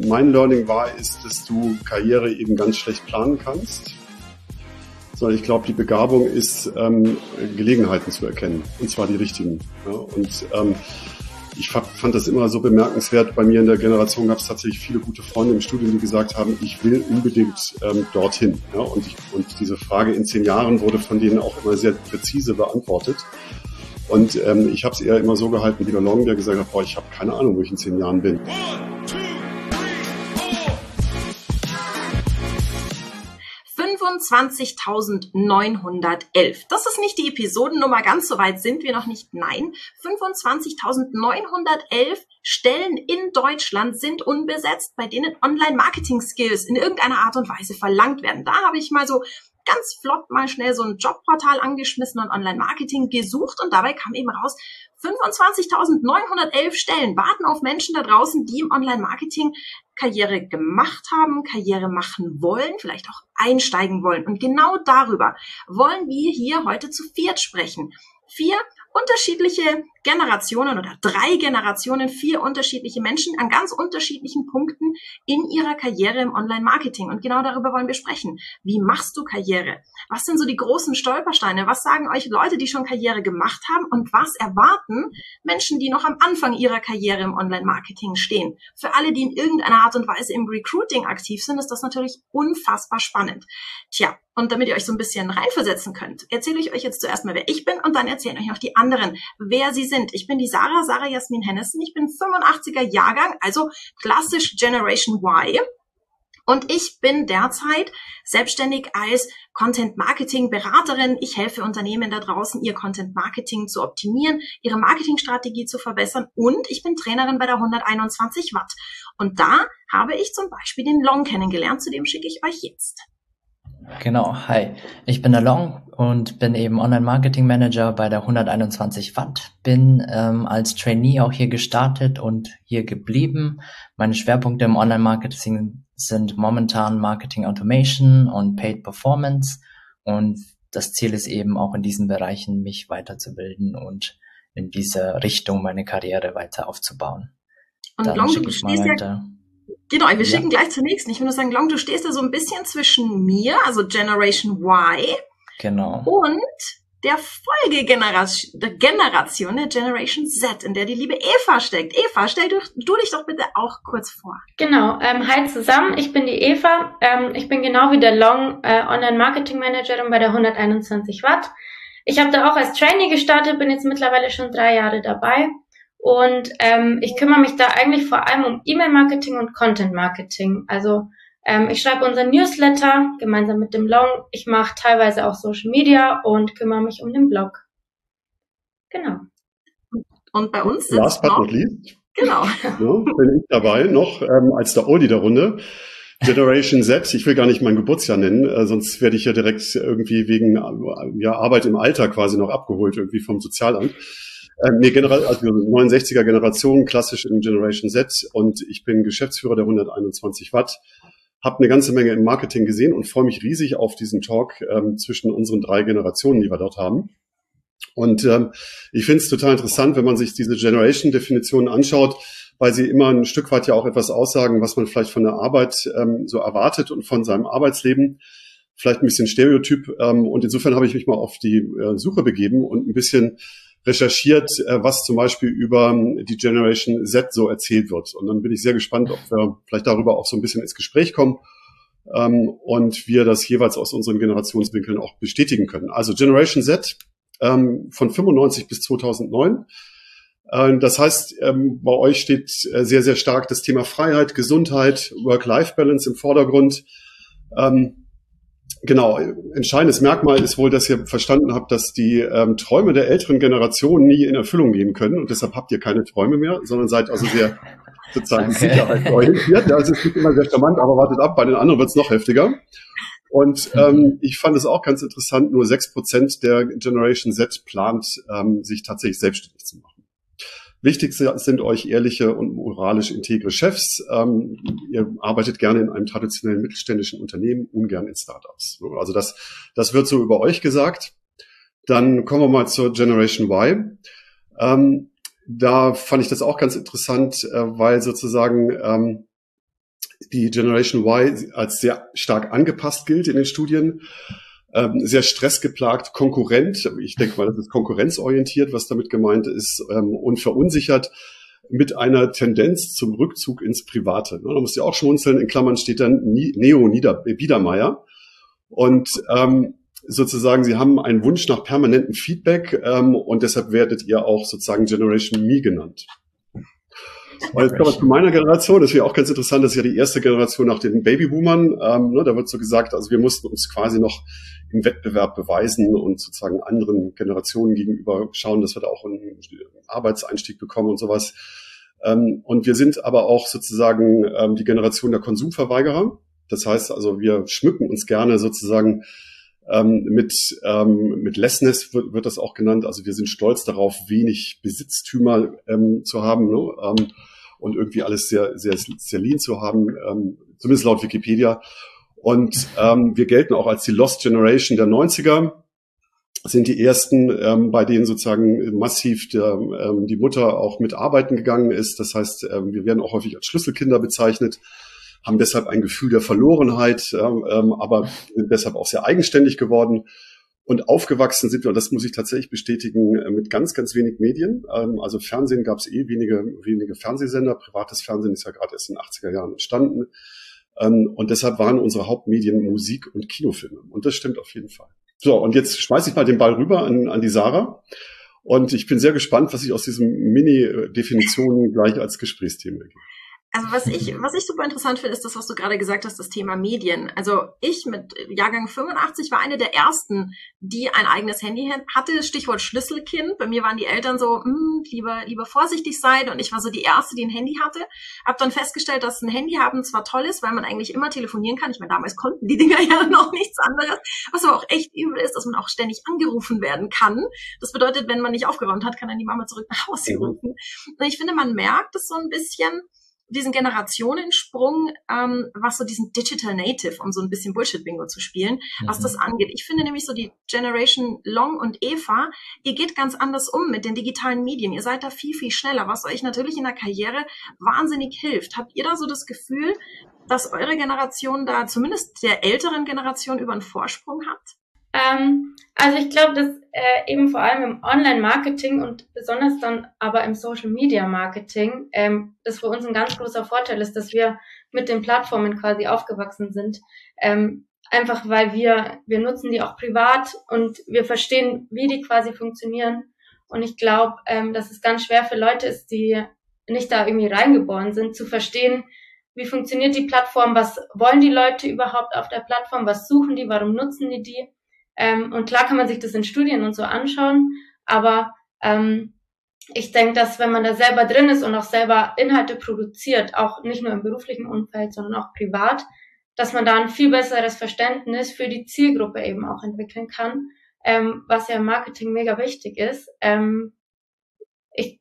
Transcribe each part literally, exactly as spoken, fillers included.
mein Learning war, ist, dass du Karriere eben ganz schlecht planen kannst. Sondern ich glaube, die Begabung ist, ähm, Gelegenheiten zu erkennen. Und zwar die richtigen. Ja? Und ähm, ich fand das immer so bemerkenswert. Bei mir in der Generation gab es tatsächlich viele gute Freunde im Studium, die gesagt haben, ich will unbedingt ähm, dorthin. Ja? Und, ich, und diese Frage in zehn Jahren wurde von denen auch immer sehr präzise beantwortet. Und ähm, ich habe es eher immer so gehalten wie der Long, der gesagt hat, boah, ich habe keine Ahnung, wo ich in zehn Jahren bin. fünfundzwanzigtausendneunhundertelf. Das ist nicht die Episodennummer, ganz so weit sind wir noch nicht. Nein, fünfundzwanzigtausendneunhundertelf Stellen in Deutschland sind unbesetzt, bei denen Online-Marketing-Skills in irgendeiner Art und Weise verlangt werden. Da habe ich mal so ganz flott mal schnell so ein Jobportal angeschmissen und Online-Marketing gesucht und dabei kam eben raus, fünfundzwanzigtausendneunhundertelf Stellen warten auf Menschen da draußen, die im Online-Marketing Karriere gemacht haben, Karriere machen wollen, vielleicht auch einsteigen wollen. Und genau darüber wollen wir hier heute zu viert sprechen. Vier unterschiedliche Generationen oder drei Generationen, vier unterschiedliche Menschen an ganz unterschiedlichen Punkten in ihrer Karriere im Online-Marketing. Und genau darüber wollen wir sprechen. Wie machst du Karriere? Was sind so die großen Stolpersteine? Was sagen euch Leute, die schon Karriere gemacht haben? Und was erwarten Menschen, die noch am Anfang ihrer Karriere im Online-Marketing stehen? Für alle, die in irgendeiner Art und Weise im Recruiting aktiv sind, ist das natürlich unfassbar spannend. Tja, und damit ihr euch so ein bisschen reinversetzen könnt, erzähle ich euch jetzt zuerst mal, wer ich bin und dann erzählen euch noch die anderen, wer sie sind. Ich bin die Sarah, Sarah Jasmin Hennessen. Ich bin fünfundachtziger Jahrgang, also klassisch Generation Y. Und ich bin derzeit selbstständig als Content-Marketing-Beraterin. Ich helfe Unternehmen da draußen, ihr Content-Marketing zu optimieren, ihre Marketingstrategie zu verbessern. Und ich bin Trainerin bei der hunderteinundzwanzig Watt. Und da habe ich zum Beispiel den Long kennengelernt, zu dem schicke ich euch jetzt. Genau, hi. Ich bin der Long und bin eben Online-Marketing-Manager bei der hunderteinundzwanzig Watt. Bin ähm, als Trainee auch hier gestartet und hier geblieben. Meine Schwerpunkte im Online-Marketing sind momentan Marketing Automation und Paid Performance. Und das Ziel ist eben auch in diesen Bereichen, mich weiterzubilden und in diese Richtung meine Karriere weiter aufzubauen. Und Dann Long, schicke du ich mal stehst weiter. ja Genau, wir Ja. schicken gleich zur nächsten. Ich würde sagen, Long, du stehst da so ein bisschen zwischen mir, also Generation Y, Genau. und der Folgegeneration, der Generation, der Generation Z, in der die liebe Eva steckt. Eva, stell du, du dich doch bitte auch kurz vor. Genau, ähm, hi zusammen, ich bin die Eva. Ähm, ich bin genau wie der Long äh, Online-Marketing-Managerin bei der hunderteinundzwanzig Watt. Ich habe da auch als Trainee gestartet, bin jetzt mittlerweile schon drei Jahre dabei. Und ähm, ich kümmere mich da eigentlich vor allem um E-Mail-Marketing und Content-Marketing. Also ähm, ich schreibe unseren Newsletter gemeinsam mit dem Long. Ich mache teilweise auch Social Media und kümmere mich um den Blog. Genau. Und bei uns sitzt Last but noch, not least, genau. ja, bin ich dabei noch ähm, als der Oldie der Runde. Generation Z, ich will gar nicht mein Geburtsjahr nennen, äh, sonst werde ich ja direkt irgendwie wegen äh, ja, Arbeit im Alter quasi noch abgeholt, irgendwie vom Sozialamt. Ähm, nee, generell, also neunundsechziger Generation, klassisch in Generation Z, und ich bin Geschäftsführer der hunderteinundzwanzig Watt, habe eine ganze Menge im Marketing gesehen und freue mich riesig auf diesen Talk ähm, zwischen unseren drei Generationen, die wir dort haben. Und ähm, ich finde es total interessant, wenn man sich diese Generation-Definitionen anschaut, weil sie immer ein Stück weit ja auch etwas aussagen, was man vielleicht von der Arbeit ähm, so erwartet und von seinem Arbeitsleben. Vielleicht ein bisschen Stereotyp. Ähm, und insofern habe ich mich mal auf die äh, Suche begeben und ein bisschen recherchiert, was zum Beispiel über die Generation Z so erzählt wird. Und dann bin ich sehr gespannt, ob wir vielleicht darüber auch so ein bisschen ins Gespräch kommen ähm, und wir das jeweils aus unseren Generationswinkeln auch bestätigen können. Also Generation Z ähm, von fünfundneunzig bis zweitausendneun. Ähm, das heißt, ähm, bei euch steht sehr, sehr stark das Thema Freiheit, Gesundheit, Work-Life-Balance im Vordergrund. Ähm, Genau, entscheidendes Merkmal ist wohl, dass ihr verstanden habt, dass die ähm, Träume der älteren Generation nie in Erfüllung gehen können, und deshalb habt ihr keine Träume mehr, sondern seid also sehr sozusagen Okay. sicherheitsorientiert. Ja, es ist nicht immer sehr charmant, aber wartet ab, bei den anderen wird es noch heftiger. Und ähm, ich fand es auch ganz interessant, nur sechs Prozent der Generation Z plant, ähm, sich tatsächlich selbstständig zu machen. Wichtig sind euch ehrliche und moralisch integre Chefs. Ähm, ihr arbeitet gerne in einem traditionellen mittelständischen Unternehmen, ungern in Startups. Also das, das wird so über euch gesagt. Dann kommen wir mal zur Generation Y. Ähm, da fand ich das auch ganz interessant, äh, weil sozusagen ähm, die Generation Y als sehr stark angepasst gilt in den Studien, ähm, sehr stressgeplagt, konkurrent, ich denke mal, das ist konkurrenzorientiert, was damit gemeint ist, ähm, und verunsichert mit einer Tendenz zum Rückzug ins Private. Da musst du ja auch schmunzeln, in Klammern steht dann Neo Biedermeier. Und ähm, sozusagen, sie haben einen Wunsch nach permanentem Feedback ähm, und deshalb werdet ihr auch sozusagen Generation Me genannt. Und jetzt kommen wir zu meiner Generation, das wäre auch ganz interessant, das ist ja die erste Generation nach den Babyboomern. Ähm, ne, da wird so gesagt, also wir mussten uns quasi noch im Wettbewerb beweisen und sozusagen anderen Generationen gegenüber schauen, dass wir da auch einen Arbeitseinstieg bekommen und sowas. Ähm, und wir sind aber auch sozusagen ähm, die Generation der Konsumverweigerer. Das heißt also, wir schmücken uns gerne sozusagen ähm, mit ähm, mit Lessness wird, wird das auch genannt. Also wir sind stolz darauf, wenig Besitztümer ähm, zu haben, ne? ähm, und irgendwie alles sehr sehr sehr lean zu haben, ähm, zumindest laut Wikipedia. Und ähm, wir gelten auch als die Lost Generation der neunziger, sind die ersten, ähm, bei denen sozusagen massiv der, ähm, die Mutter auch mit arbeiten gegangen ist. Das heißt, ähm, wir werden auch häufig als Schlüsselkinder bezeichnet, haben deshalb ein Gefühl der Verlorenheit, ähm, aber sind deshalb auch sehr eigenständig geworden. Und aufgewachsen sind wir, und das muss ich tatsächlich bestätigen, mit ganz, ganz wenig Medien. Ähm, also Fernsehen gab es eh wenige, wenige Fernsehsender. Privates Fernsehen ist ja gerade erst in den achtziger Jahren entstanden. Ähm, und deshalb waren unsere Hauptmedien Musik und Kinofilme. Und das stimmt auf jeden Fall. So, und jetzt schmeiße ich mal den Ball rüber an, an die Sarah. Und ich bin sehr gespannt, was sich aus diesen Mini-Definitionen gleich als Gesprächsthema ergibt. Also was ich, was ich super interessant finde, ist das, was du gerade gesagt hast, das Thema Medien. Also ich mit Jahrgang fünfundachtzig war eine der ersten, die ein eigenes Handy hatte. Stichwort Schlüsselkind. Bei mir waren die Eltern so, hm, lieber, lieber vorsichtig sein. Und ich war so die erste, die ein Handy hatte. Hab dann festgestellt, dass ein Handy haben zwar toll ist, weil man eigentlich immer telefonieren kann. Ich meine, damals konnten die Dinger ja noch nichts anderes. Was aber auch echt übel ist, dass man auch ständig angerufen werden kann. Das bedeutet, wenn man nicht aufgeräumt hat, kann dann die Mama zurück nach Hause rufen. Und ich finde, man merkt es so ein bisschen, diesen Generationensprung, ähm, was so diesen Digital Native, um so ein bisschen Bullshit-Bingo zu spielen, mhm. was das angeht. Ich finde nämlich so die Generation Long und Eva, ihr geht ganz anders um mit den digitalen Medien. Ihr seid da viel, viel schneller, was euch natürlich in der Karriere wahnsinnig hilft. Habt ihr da so das Gefühl, dass eure Generation da zumindest der älteren Generation über einen Vorsprung hat? Ähm, also ich glaube, dass äh, eben vor allem im Online-Marketing und besonders dann aber im Social-Media-Marketing ähm, das für uns ein ganz großer Vorteil ist, dass wir mit den Plattformen quasi aufgewachsen sind. Ähm, einfach weil wir wir nutzen die auch privat und wir verstehen, wie die quasi funktionieren. Und ich glaube, ähm, dass es ganz schwer für Leute ist, die nicht da irgendwie reingeboren sind, zu verstehen, wie funktioniert die Plattform, was wollen die Leute überhaupt auf der Plattform, was suchen die, warum nutzen die die. Ähm, und klar kann man sich das in Studien und so anschauen, aber ähm, ich denke, dass wenn man da selber drin ist und auch selber Inhalte produziert, auch nicht nur im beruflichen Umfeld, sondern auch privat, dass man da ein viel besseres Verständnis für die Zielgruppe eben auch entwickeln kann, ähm, was ja im Marketing mega wichtig ist. Ähm, ich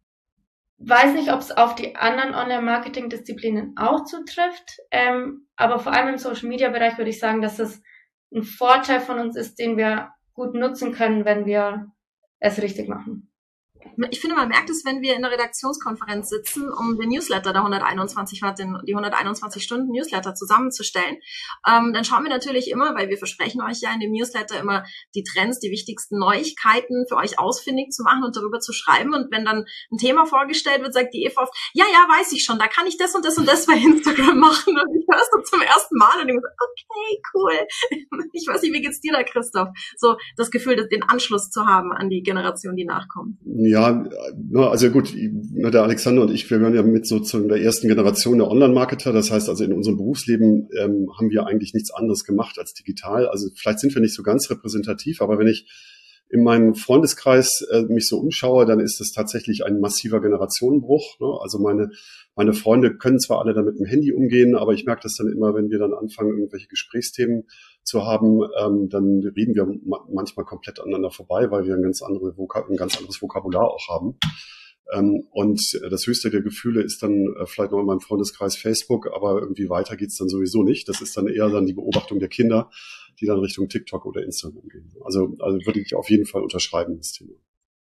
weiß nicht, ob es auf die anderen Online-Marketing-Disziplinen auch zutrifft, ähm, aber vor allem im Social-Media-Bereich würde ich sagen, dass es ein Vorteil von uns ist, den wir gut nutzen können, wenn wir es richtig machen. Ich finde, man merkt es, wenn wir in der Redaktionskonferenz sitzen, um den Newsletter der hunderteinundzwanzig, den, die hunderteinundzwanzig Stunden Newsletter zusammenzustellen. Ähm, dann schauen wir natürlich immer, weil wir versprechen euch ja in dem Newsletter immer die Trends, die wichtigsten Neuigkeiten für euch ausfindig zu machen und darüber zu schreiben. Und wenn dann ein Thema vorgestellt wird, sagt die Eva oft, ja, ja, weiß ich schon, da kann ich das und das und das bei Instagram machen. Und ich höre es dann zum ersten Mal und ich so, okay, cool. Ich weiß nicht, wie geht's dir da, Christoph? So das Gefühl, den Anschluss zu haben an die Generation, die nachkommt. Ja, also gut, der Alexander und ich, wir gehören ja mit so zu der ersten Generation der Online-Marketer. Das heißt also, in unserem Berufsleben ähm, haben wir eigentlich nichts anderes gemacht als digital. Also vielleicht sind wir nicht so ganz repräsentativ, aber wenn ich in meinem Freundeskreis äh, mich so umschaue, dann ist es tatsächlich ein massiver Generationenbruch. Ne? Also meine meine Freunde können zwar alle damit mit dem Handy umgehen, aber ich merke das dann immer, wenn wir dann anfangen, irgendwelche Gesprächsthemen zu haben, ähm, dann reden wir ma- manchmal komplett aneinander vorbei, weil wir ein ganz, andere Vokab- ein ganz anderes Vokabular auch haben. Ähm, und das höchste der Gefühle ist dann äh, vielleicht noch in meinem Freundeskreis Facebook, aber irgendwie weiter geht's dann sowieso nicht. Das ist dann eher dann die Beobachtung der Kinder, die dann Richtung TikTok oder Instagram gehen. Also, also würde ich auf jeden Fall unterschreiben, das Thema.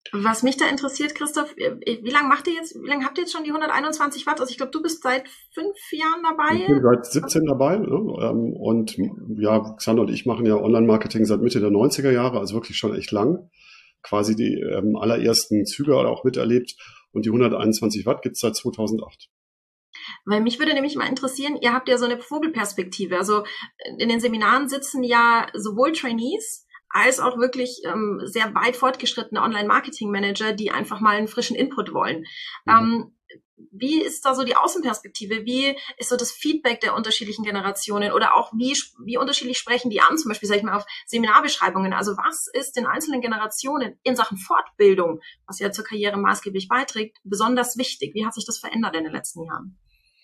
Was mich da interessiert, Christoph, wie lange macht ihr jetzt, wie lange habt ihr jetzt schon die hunderteinundzwanzig Watt? Also ich glaube, du bist seit fünf Jahren dabei. Ich bin seit siebzehn dabei, ne? Und ja, Xander und ich machen ja Online-Marketing seit Mitte der neunziger Jahre, also wirklich schon echt lang. Quasi die ähm, allerersten Züge auch miterlebt. Und die hunderteinundzwanzig Watt gibt's seit zweitausendacht. Weil mich würde nämlich mal interessieren, ihr habt ja so eine Vogelperspektive. Also in den Seminaren sitzen ja sowohl Trainees als auch wirklich ähm, sehr weit fortgeschrittene Online-Marketing-Manager, die einfach mal einen frischen Input wollen. Mhm. Ähm, wie ist da so die Außenperspektive? Wie ist so das Feedback der unterschiedlichen Generationen? Oder auch wie, wie unterschiedlich sprechen die an? Zum Beispiel, sag ich mal, auf Seminarbeschreibungen. Also was ist den einzelnen Generationen in Sachen Fortbildung, was ja zur Karriere maßgeblich beiträgt, besonders wichtig? Wie hat sich das verändert in den letzten Jahren?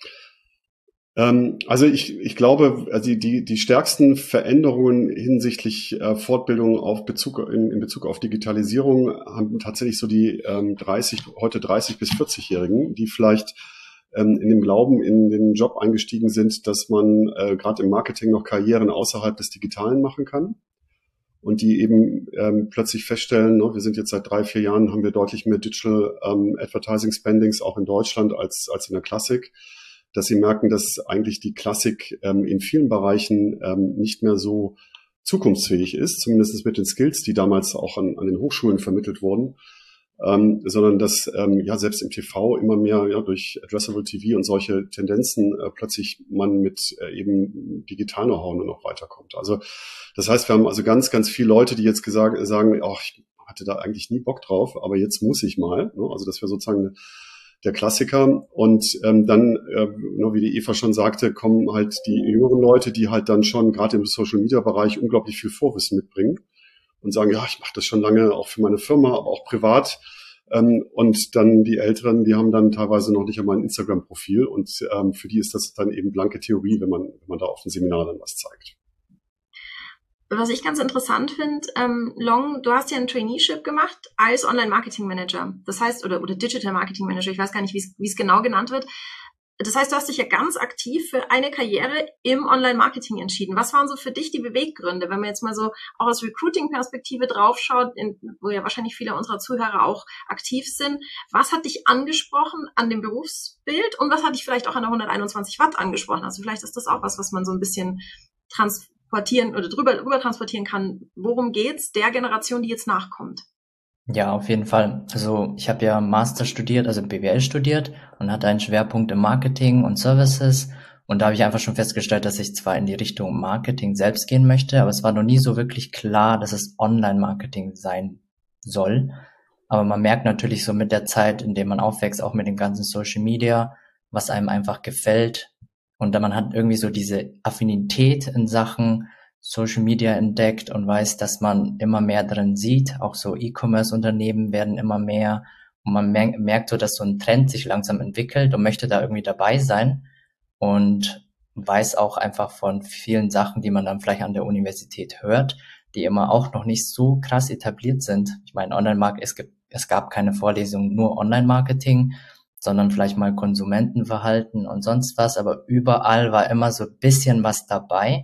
Also ich, ich glaube, also die, die stärksten Veränderungen hinsichtlich äh, Fortbildung auf Bezug, in, in Bezug auf Digitalisierung haben tatsächlich so die ähm, dreißig, heute dreißig- bis vierzig-Jährigen, die vielleicht ähm, in dem Glauben in den Job eingestiegen sind, dass man äh, gerade im Marketing noch Karrieren außerhalb des Digitalen machen kann. Und die eben ähm, plötzlich feststellen, ne, wir sind jetzt seit drei, vier Jahren, haben wir deutlich mehr Digital ähm, Advertising Spendings auch in Deutschland als, als in der Klassik, dass sie merken, dass eigentlich die Klassik ähm, in vielen Bereichen ähm, nicht mehr so zukunftsfähig ist, zumindest mit den Skills, die damals auch an, an den Hochschulen vermittelt wurden, ähm, sondern dass ähm, ja selbst im T V immer mehr ja durch Addressable T V und solche Tendenzen äh, plötzlich man mit äh, eben Digital-Know-how nur noch weiterkommt. Also das heißt, wir haben also ganz, ganz viele Leute, die jetzt gesagt, sagen, ach, ich hatte da eigentlich nie Bock drauf, aber jetzt muss ich mal. Ne? Also das wäre sozusagen eine der Klassiker. Und ähm, dann, äh, wie die Eva schon sagte, kommen halt die jüngeren Leute, die halt dann schon gerade im Social-Media-Bereich unglaublich viel Vorwissen mitbringen und sagen, ja, ich mache das schon lange, auch für meine Firma, aber auch privat. Ähm, und dann die Älteren, die haben dann teilweise noch nicht einmal ein Instagram-Profil und ähm, für die ist das dann eben blanke Theorie, wenn man, wenn man da auf dem Seminar dann was zeigt. Was ich ganz interessant finde, ähm, Long, du hast ja ein Traineeship gemacht als Online-Marketing-Manager. Das heißt, oder, oder Digital-Marketing-Manager, ich weiß gar nicht, wie es genau genannt wird. Das heißt, du hast dich ja ganz aktiv für eine Karriere im Online-Marketing entschieden. Was waren so für dich die Beweggründe, wenn man jetzt mal so auch aus Recruiting-Perspektive draufschaut, in, wo ja wahrscheinlich viele unserer Zuhörer auch aktiv sind? Was hat dich angesprochen an dem Berufsbild und was hat dich vielleicht auch an der hunderteinundzwanzig Watt angesprochen? Also vielleicht ist das auch was, was man so ein bisschen trans transportieren oder drüber, drüber transportieren kann. Worum geht's der Generation, die jetzt nachkommt? Ja, auf jeden Fall. Also ich habe ja Master studiert, also B W L studiert und hatte einen Schwerpunkt im Marketing und Services. Und da habe ich einfach schon festgestellt, dass ich zwar in die Richtung Marketing selbst gehen möchte, aber es war noch nie so wirklich klar, dass es Online-Marketing sein soll. Aber man merkt natürlich so mit der Zeit, in der man aufwächst, auch mit dem ganzen Social Media, was einem einfach gefällt. Und dann man hat irgendwie so diese Affinität in Sachen Social Media entdeckt und weiß, dass man immer mehr drin sieht. Auch so E-Commerce-Unternehmen werden immer mehr. Und man merkt so, dass so ein Trend sich langsam entwickelt und möchte da irgendwie dabei sein. Und weiß auch einfach von vielen Sachen, die man dann vielleicht an der Universität hört, die immer auch noch nicht so krass etabliert sind. Ich meine, Online-Marketing, es gibt, es gab keine Vorlesung nur Online-Marketing, sondern vielleicht mal Konsumentenverhalten und sonst was, aber überall war immer so ein bisschen was dabei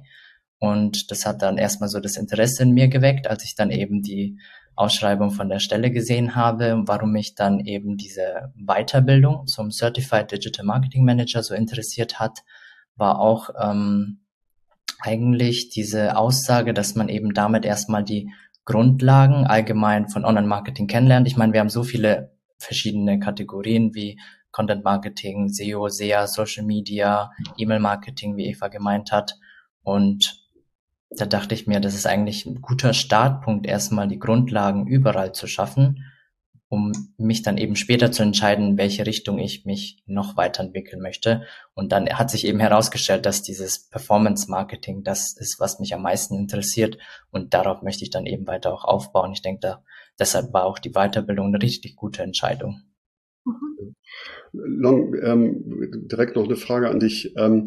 und das hat dann erstmal so das Interesse in mir geweckt, als ich dann eben die Ausschreibung von der Stelle gesehen habe, warum mich dann eben diese Weiterbildung zum Certified Digital Marketing Manager so interessiert hat, war auch ähm, eigentlich diese Aussage, dass man eben damit erstmal die Grundlagen allgemein von Online-Marketing kennenlernt. Ich meine, wir haben so viele verschiedene Kategorien wie Content Marketing, S E O, S E A, Social Media, E-Mail Marketing, wie Eva gemeint hat. Und da dachte ich mir, das ist eigentlich ein guter Startpunkt, erstmal die Grundlagen überall zu schaffen, um mich dann eben später zu entscheiden, in welche Richtung ich mich noch weiterentwickeln möchte. Und dann hat sich eben herausgestellt, dass dieses Performance Marketing das ist, was mich am meisten interessiert. Und darauf möchte ich dann eben weiter auch aufbauen. Ich denke, da deshalb war auch die Weiterbildung eine richtig gute Entscheidung. Mhm. Long, ähm, direkt noch eine Frage an dich. Ähm,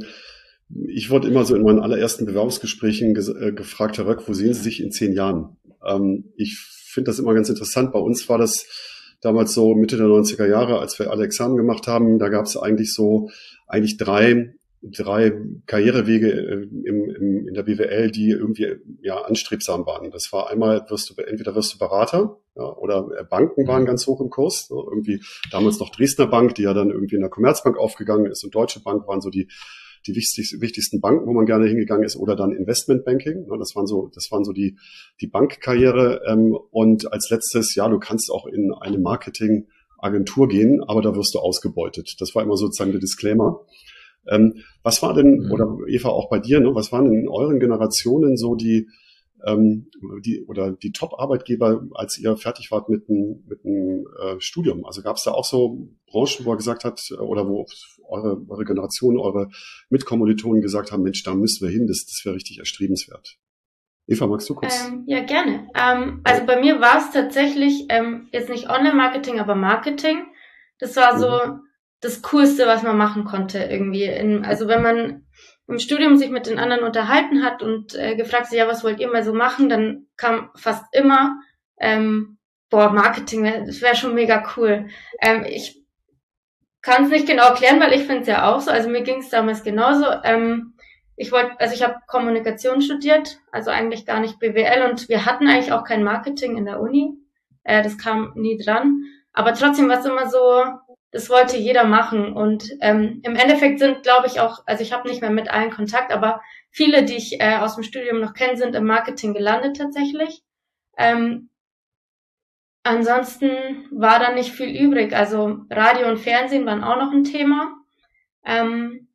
ich wurde immer so in meinen allerersten Bewerbungsgesprächen ge- äh, gefragt, Herr Röck, wo sehen Sie sich in zehn Jahren? Ähm, ich finde das immer ganz interessant. Bei uns war das damals so Mitte der neunziger Jahre, als wir alle Examen gemacht haben. Da gab es eigentlich so eigentlich drei drei Karrierewege im, im, in der B W L, die irgendwie ja anstrebsam waren. Das war einmal, wirst du entweder wirst du Berater, ja, oder Banken waren ganz hoch im Kurs. So irgendwie damals noch Dresdner Bank, die ja dann irgendwie in der Commerzbank aufgegangen ist, und Deutsche Bank waren so die die wichtigsten, wichtigsten Banken, wo man gerne hingegangen ist, oder dann Investmentbanking. Das waren so, das waren so die, die Bankkarriere. Und als letztes, ja, du kannst auch in eine Marketingagentur gehen, aber da wirst du ausgebeutet. Das war immer sozusagen der Disclaimer. Was war denn, oder Eva, auch bei dir, ne, was waren in euren Generationen so die, ähm, die oder die Top-Arbeitgeber, als ihr fertig wart mit einem mit einem äh, Studium? Also gab es da auch so Branchen, wo er gesagt hat, oder wo eure, eure Generation, eure Mitkommilitonen gesagt haben, Mensch, da müssen wir hin, das, das wäre richtig erstrebenswert. Eva, magst du kurz? Ähm, ja, gerne. Ähm, also bei mir war es tatsächlich ähm, jetzt nicht Online-Marketing, aber Marketing. Das war so mhm. das Coolste, was man machen konnte irgendwie. In, also wenn man im Studium sich mit den anderen unterhalten hat und äh, gefragt sich, ja, was wollt ihr mal so machen, dann kam fast immer, ähm, boah, Marketing, das wäre schon mega cool. Ähm, ich kann es nicht genau erklären, weil ich finde es ja auch so. Also mir ging es damals genauso. Ähm, ich wollte, also ich habe Kommunikation studiert, also eigentlich gar nicht B W L, und wir hatten eigentlich auch kein Marketing in der Uni. Äh, das kam nie dran. Aber trotzdem war es immer so, das wollte jeder machen. Und ähm, im Endeffekt sind, glaube ich, auch, also ich habe nicht mehr mit allen Kontakt, aber viele, die ich äh, aus dem Studium noch kenne, sind im Marketing gelandet tatsächlich. Ähm, ansonsten war da nicht viel übrig. Also Radio und Fernsehen waren auch noch ein Thema. Ähm,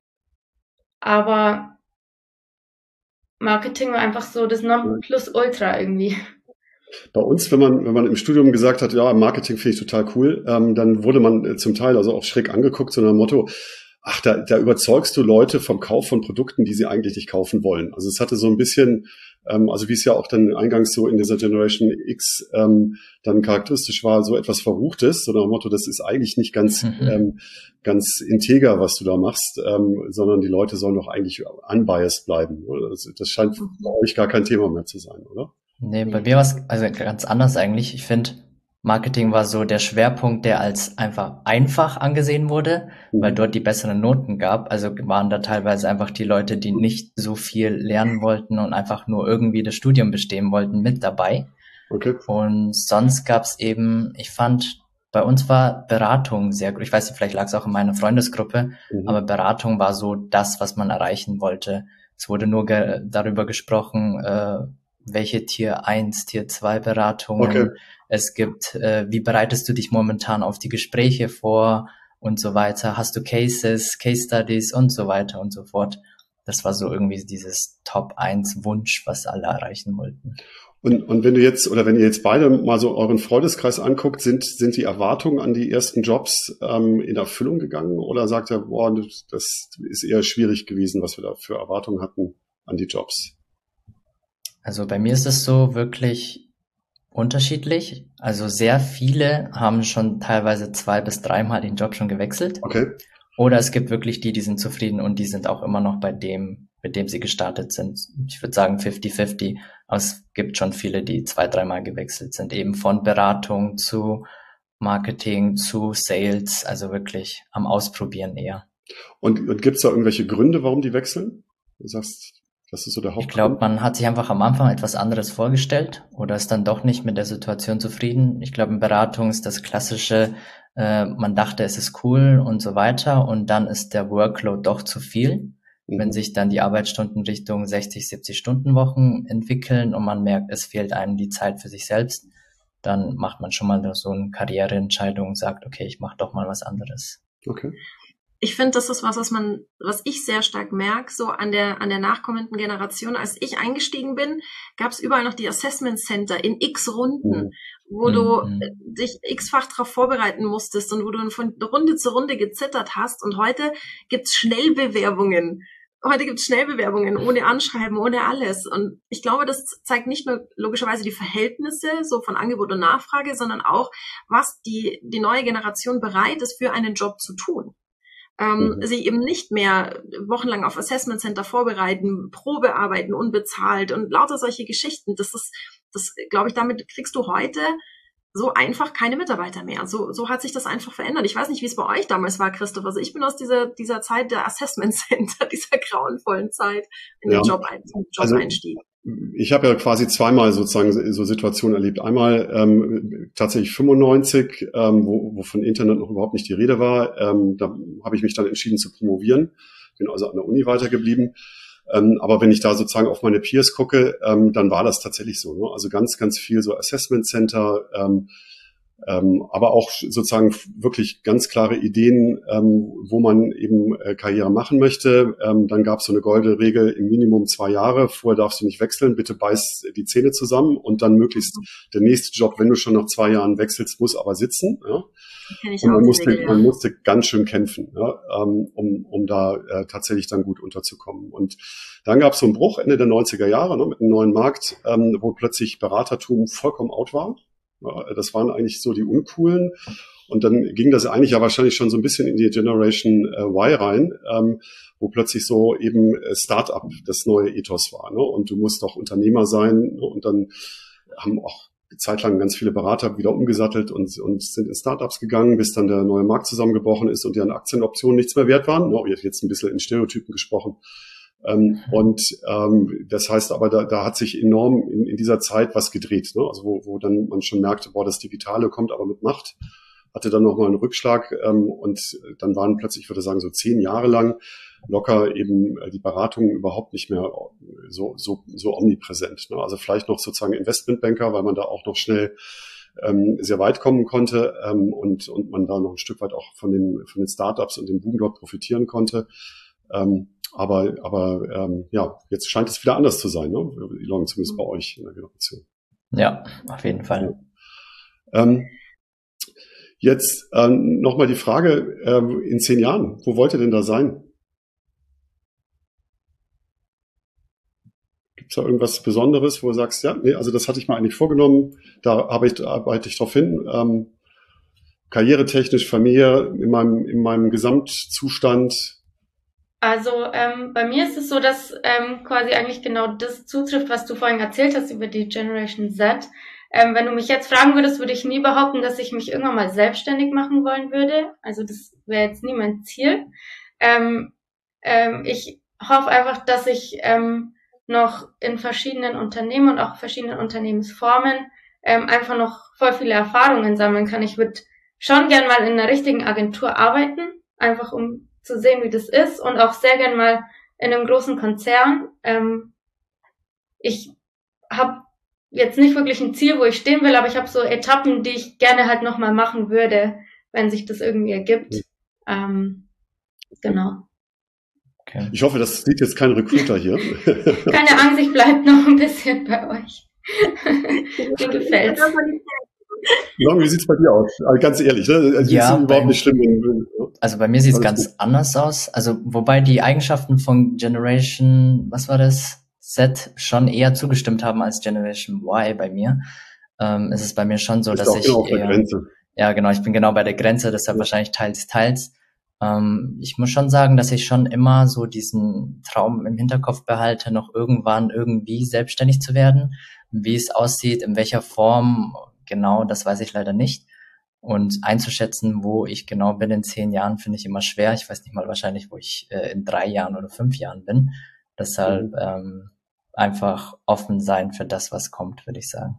aber Marketing war einfach so das Nonplusultra irgendwie. Bei uns, wenn man wenn man im Studium gesagt hat, ja, Marketing finde ich total cool, ähm, dann wurde man zum Teil also auch schräg angeguckt, so nach dem Motto, ach, da, da überzeugst du Leute vom Kauf von Produkten, die sie eigentlich nicht kaufen wollen. Also es hatte so ein bisschen, ähm, also wie es ja auch dann eingangs so in dieser Generation X ähm, dann charakteristisch war, so etwas Verruchtes, so nach dem Motto, das ist eigentlich nicht ganz mhm. ähm, ganz integer, was du da machst, ähm, sondern die Leute sollen doch eigentlich unbiased bleiben. Das, das scheint bei euch gar kein Thema mehr zu sein, oder? Nee, bei mir war es also ganz anders eigentlich. Ich finde, Marketing war so der Schwerpunkt, der als einfach einfach angesehen wurde, mhm. weil dort die besseren Noten gab. Also waren da teilweise einfach die Leute, die nicht so viel lernen wollten und einfach nur irgendwie das Studium bestehen wollten, mit dabei. Okay. Und sonst gab's eben, ich fand, bei uns war Beratung sehr gut. Ich weiß nicht, vielleicht lag es auch in meiner Freundesgruppe, mhm. aber Beratung war so das, was man erreichen wollte. Es wurde nur ge- darüber gesprochen, äh, welche Tier eins, Tier zwei Beratungen okay. es gibt, äh, wie bereitest du dich momentan auf die Gespräche vor und so weiter, hast du Cases, Case Studies und so weiter und so fort. Das war so irgendwie dieses Top eins Wunsch, was alle erreichen wollten. Und, und wenn du jetzt, oder wenn ihr jetzt beide mal so euren Freundeskreis anguckt, sind, sind die Erwartungen an die ersten Jobs ähm, in Erfüllung gegangen, oder sagt ihr, boah, das ist eher schwierig gewesen, was wir da für Erwartungen hatten an die Jobs? Also bei mir ist es so wirklich unterschiedlich. Also sehr viele haben schon teilweise zwei bis dreimal den Job schon gewechselt. Okay. Oder es gibt wirklich die, die sind zufrieden und die sind auch immer noch bei dem, mit dem sie gestartet sind. Ich würde sagen fifty fifty. Aber es gibt schon viele, die zwei, dreimal gewechselt sind. Eben von Beratung zu Marketing zu Sales. Also wirklich am Ausprobieren eher. Und, und gibt es da irgendwelche Gründe, warum die wechseln? Du sagst... Das ist so der Hauptgrund. Ich glaube, man hat sich einfach am Anfang etwas anderes vorgestellt oder ist dann doch nicht mit der Situation zufrieden. Ich glaube, in Beratung ist das klassische, äh, man dachte, es ist cool und so weiter, und dann ist der Workload doch zu viel. Mhm. Wenn sich dann die Arbeitsstunden Richtung sechzig, siebzig Stunden Wochen entwickeln und man merkt, es fehlt einem die Zeit für sich selbst, dann macht man schon mal so eine Karriereentscheidung und sagt, okay, ich mache doch mal was anderes. Okay. Ich finde, das ist was, was man, was ich sehr stark merke, so an der, an der nachkommenden Generation. Als ich eingestiegen bin, gab es überall noch die Assessment Center in x Runden, mhm. wo mhm. du dich x-fach darauf vorbereiten musstest und wo du von Runde zu Runde gezittert hast. Und heute gibt's Schnellbewerbungen. Heute gibt's Schnellbewerbungen ohne Anschreiben, ohne alles. Und ich glaube, das zeigt nicht nur logischerweise die Verhältnisse so von Angebot und Nachfrage, sondern auch, was die, die neue Generation bereit ist, für einen Job zu tun. Ähm, mhm. Sie eben nicht mehr wochenlang auf Assessment Center vorbereiten, Probe arbeiten, unbezahlt und lauter solche Geschichten. Das ist, das glaube ich, damit kriegst du heute so einfach keine Mitarbeiter mehr. So, so hat sich das einfach verändert. Ich weiß nicht, wie es bei euch damals war, Christoph. Also ich bin aus dieser, dieser Zeit der Assessment Center, dieser grauenvollen Zeit in den Ja. Job, zum Job-Einstieg. Also, ich habe ja quasi zweimal sozusagen so Situationen erlebt. Einmal ähm, tatsächlich fünfundneunzig, ähm, wo, wo von Internet noch überhaupt nicht die Rede war. Ähm, da habe ich mich dann entschieden zu promovieren. Bin also an der Uni weitergeblieben. Ähm, aber wenn ich da sozusagen auf meine Peers gucke, ähm, dann war das tatsächlich so. Ne? Also ganz, ganz viel so Assessment Center, ähm, ähm, aber auch sozusagen wirklich ganz klare Ideen, ähm, wo man eben äh, Karriere machen möchte. Ähm, dann gab es so eine goldene Regel im Minimum zwei Jahre. Vorher darfst du nicht wechseln. Bitte beiß die Zähne zusammen und dann möglichst der nächste Job, wenn du schon nach zwei Jahren wechselst, muss aber sitzen. Ja? Kenn ich Und auch man die musste, Regel, ja. man musste ganz schön kämpfen, ja, ähm, um, um da äh, tatsächlich dann gut unterzukommen. Und dann gab es so einen Bruch Ende der neunziger Jahre ne, mit einem neuen Markt, ähm, wo plötzlich Beratertum vollkommen out war. Ja, das waren eigentlich so die Uncoolen. Und dann ging das eigentlich ja wahrscheinlich schon so ein bisschen in die Generation äh, Y rein, ähm, wo plötzlich so eben äh, Start-up das neue Ethos war. Ne? Und du musst auch Unternehmer sein. Ne? Und dann haben auch zeitlang ganz viele Berater wieder umgesattelt und, und sind in Startups gegangen, bis dann der neue Markt zusammengebrochen ist und deren Aktienoptionen nichts mehr wert waren. No, jetzt ein bisschen in Stereotypen gesprochen. Ähm, und ähm, das heißt aber, da, da hat sich enorm in, in dieser Zeit was gedreht. Ne? Also wo, wo dann man schon merkte, boah, das Digitale kommt aber mit Macht. Hatte dann nochmal einen Rückschlag ähm, und dann waren plötzlich, ich würde sagen, so zehn Jahre lang locker eben äh, die Beratungen überhaupt nicht mehr so so so omnipräsent. Ne? Also vielleicht noch sozusagen Investmentbanker, weil man da auch noch schnell ähm, sehr weit kommen konnte ähm, und und man da noch ein Stück weit auch von den von den Startups und dem Boom dort profitieren konnte. Ähm, aber aber ähm, ja, jetzt scheint es wieder anders zu sein, ne? Elon, zumindest bei euch in der Generation. Ja, auf jeden Fall. Ja. Ähm, Jetzt ähm, nochmal die Frage, ähm, in zehn Jahren, wo wollt ihr denn da sein? Gibt es da irgendwas Besonderes, wo du sagst, ja, nee, also das hatte ich mir eigentlich vorgenommen, da arbeite ich, arbeite ich drauf hin. Ähm, karrieretechnisch, Familie, in meinem, in meinem Gesamtzustand. Also ähm, bei mir ist es so, dass ähm, quasi eigentlich genau das zutrifft, was du vorhin erzählt hast über die Generation Z. Ähm, wenn du mich jetzt fragen würdest, würde ich nie behaupten, dass ich mich irgendwann mal selbstständig machen wollen würde. Also das wäre jetzt nie mein Ziel. Ähm, ähm, ich hoffe einfach, dass ich ähm, noch in verschiedenen Unternehmen und auch verschiedenen Unternehmensformen ähm, einfach noch voll viele Erfahrungen sammeln kann. Ich würde schon gern mal in einer richtigen Agentur arbeiten, einfach um zu sehen, wie das ist, und auch sehr gern mal in einem großen Konzern. Ähm, ich habe jetzt nicht wirklich ein Ziel, wo ich stehen will, aber ich habe so Etappen, die ich gerne halt nochmal machen würde, wenn sich das irgendwie ergibt. Ähm, genau. Okay. Ich hoffe, das sieht jetzt kein Recruiter hier. Keine Angst, ich bleib noch ein bisschen bei euch. Mir gefällt's. Long, wie sieht's bei dir aus? Also ganz ehrlich, ne? Also Ja, ist überhaupt bei- nicht schlimm. Wenn, Also bei mir sieht es Alles ganz anders aus. Also wobei die Eigenschaften von Generation, was war das? Z schon eher zugestimmt haben als Generation Y bei mir. Ähm, es ist bei mir schon so, ist dass auch ich genau auf der eher, Grenze. ja genau, ich bin genau bei der Grenze, deshalb Ja. wahrscheinlich teils, teils. Ähm, ich muss schon sagen, dass ich schon immer so diesen Traum im Hinterkopf behalte, noch irgendwann irgendwie selbstständig zu werden. Wie es aussieht, in welcher Form, genau, das weiß ich leider nicht. Und einzuschätzen, wo ich genau bin in zehn Jahren, finde ich immer schwer. Ich weiß nicht mal wahrscheinlich, wo ich äh, in drei Jahren oder fünf Jahren bin. Deshalb Mhm. ähm, einfach offen sein für das, was kommt, würde ich sagen.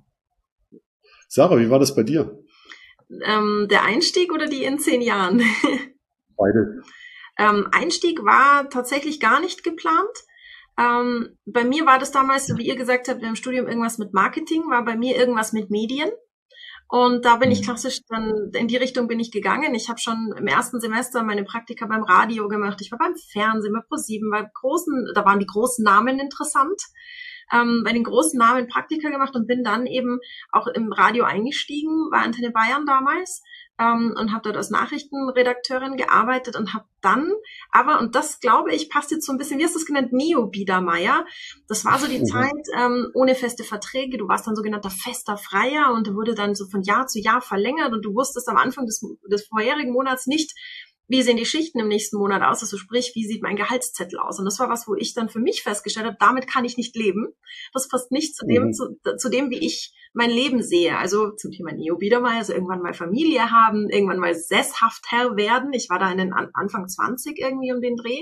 Sarah, wie war das bei dir? Ähm, der Einstieg oder die in zehn Jahren? Beide. Ähm, Einstieg war tatsächlich gar nicht geplant. Ähm, bei mir war das damals, so wie ihr gesagt habt, im Studium irgendwas mit Marketing, war bei mir irgendwas mit Medien. Und da bin ich Mhm. klassisch dann, in die Richtung bin ich gegangen. Ich habe schon im ersten Semester meine Praktika beim Radio gemacht. Ich war beim Fernsehen, bei ProSieben, bei großen, da waren die großen Namen interessant. Ähm, bei den großen Namen Praktika gemacht und bin dann eben auch im Radio eingestiegen, bei Antenne Bayern damals, ähm, und habe dort als Nachrichtenredakteurin gearbeitet und habe dann, aber, und das glaube ich, passt jetzt so ein bisschen, wie hast du es genannt, Neo-Biedermeier. Das war so die Mhm. Zeit ähm, ohne feste Verträge. Du warst dann sogenannter fester Freier und wurde dann so von Jahr zu Jahr verlängert und du wusstest am Anfang des, des vorherigen Monats nicht, wie sehen die Schichten im nächsten Monat aus? Also sprich, wie sieht mein Gehaltszettel aus? Und das war was, wo ich dann für mich festgestellt habe, damit kann ich nicht leben. Das passt nicht zu dem, mhm. zu, zu dem, wie ich mein Leben sehe. Also zum Thema Neo wieder mal, also irgendwann mal Familie haben, irgendwann mal sesshafter werden. Ich war da in den An- Anfang zwanzig irgendwie um den Dreh.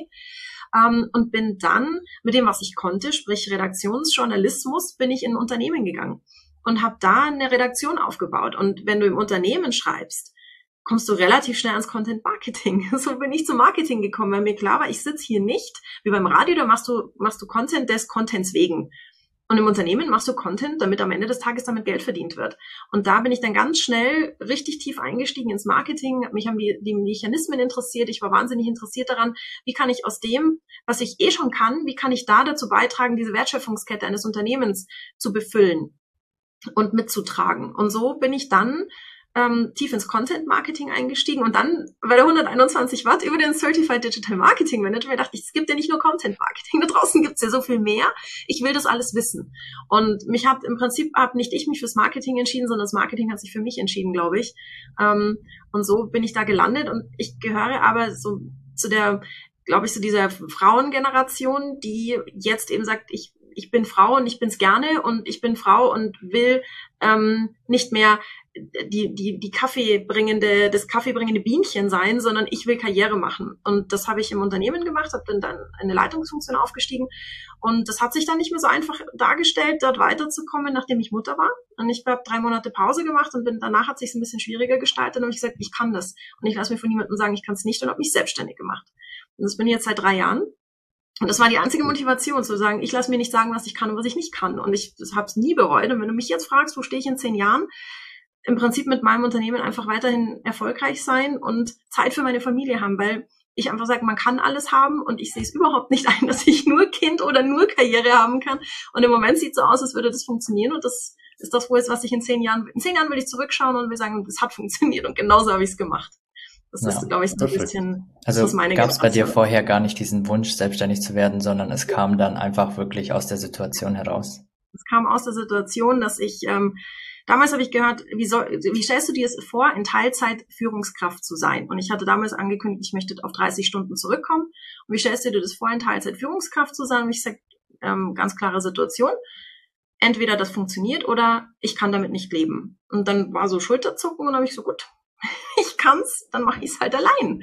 Um, und bin dann mit dem, was ich konnte, sprich Redaktionsjournalismus, bin ich in ein Unternehmen gegangen und habe da eine Redaktion aufgebaut. Und wenn du im Unternehmen schreibst, kommst du relativ schnell ans Content Marketing. So bin ich zum Marketing gekommen, weil mir klar war, ich sitze hier nicht wie beim Radio, da machst du machst du Content des Contents wegen. Und im Unternehmen machst du Content, damit am Ende des Tages damit Geld verdient wird. Und da bin ich dann ganz schnell richtig tief eingestiegen ins Marketing. Mich haben die, die Mechanismen interessiert. Ich war wahnsinnig interessiert daran, wie kann ich aus dem, was ich eh schon kann, wie kann ich da dazu beitragen, diese Wertschöpfungskette eines Unternehmens zu befüllen und mitzutragen. Und so bin ich dann ähm, tief ins Content-Marketing eingestiegen und dann bei der hunderteinundzwanzig Watt über den Certified Digital Marketing Manager dachte ich, es gibt ja nicht nur Content-Marketing, da draußen gibt es ja so viel mehr. Ich will das alles wissen. Und mich hat im Prinzip, hab nicht ich mich fürs Marketing entschieden, sondern das Marketing hat sich für mich entschieden, glaube ich. Ähm, und so bin ich da gelandet und ich gehöre aber so zu der, glaube ich, zu dieser Frauengeneration, die jetzt eben sagt, ich ich bin Frau und ich bin's gerne und ich bin Frau und will ähm, nicht mehr die die die Kaffeebringende das Kaffeebringende Bienchen sein, sondern ich will Karriere machen. Und das habe ich im Unternehmen gemacht, habe dann dann eine Leitungsfunktion aufgestiegen und das hat sich dann nicht mehr so einfach dargestellt, dort weiterzukommen, nachdem ich Mutter war. Und ich habe drei Monate Pause gemacht und bin danach hat sich ein bisschen schwieriger gestaltet und habe ich gesagt, ich kann das und ich lasse mir von niemandem sagen, ich kann es nicht und habe mich selbstständig gemacht. Und das bin ich jetzt seit drei Jahren. Und das war die einzige Motivation, zu sagen, ich lasse mir nicht sagen, was ich kann und was ich nicht kann. Und ich habe es nie bereut. Und wenn du mich jetzt fragst, wo stehe ich in zehn Jahren, im Prinzip mit meinem Unternehmen einfach weiterhin erfolgreich sein und Zeit für meine Familie haben, weil ich einfach sage, man kann alles haben und ich sehe es überhaupt nicht ein, dass ich nur Kind oder nur Karriere haben kann. Und im Moment sieht es so aus, als würde das funktionieren und das ist das, wo jetzt, was ich in zehn Jahren, in zehn Jahren will ich zurückschauen und will sagen, das hat funktioniert und genauso habe ich es gemacht. Das ja, ist, glaube ich, so ein bisschen, also was meine gab es bei dir vorher gar nicht diesen Wunsch, selbstständig zu werden, sondern es kam dann einfach wirklich aus der Situation heraus? Es kam aus der Situation, dass ich, ähm, damals habe ich gehört, wie, soll, wie stellst du dir es vor, in Teilzeit Führungskraft zu sein? Und ich hatte damals angekündigt, ich möchte auf dreißig Stunden zurückkommen. Und wie stellst du dir das vor, in Teilzeit Führungskraft zu sein? Und ich sage, ähm, ganz klare Situation. Entweder das funktioniert oder ich kann damit nicht leben. Und dann war so Schulterzucken und dann habe ich so, gut, ich kann's, dann mache ich es halt allein.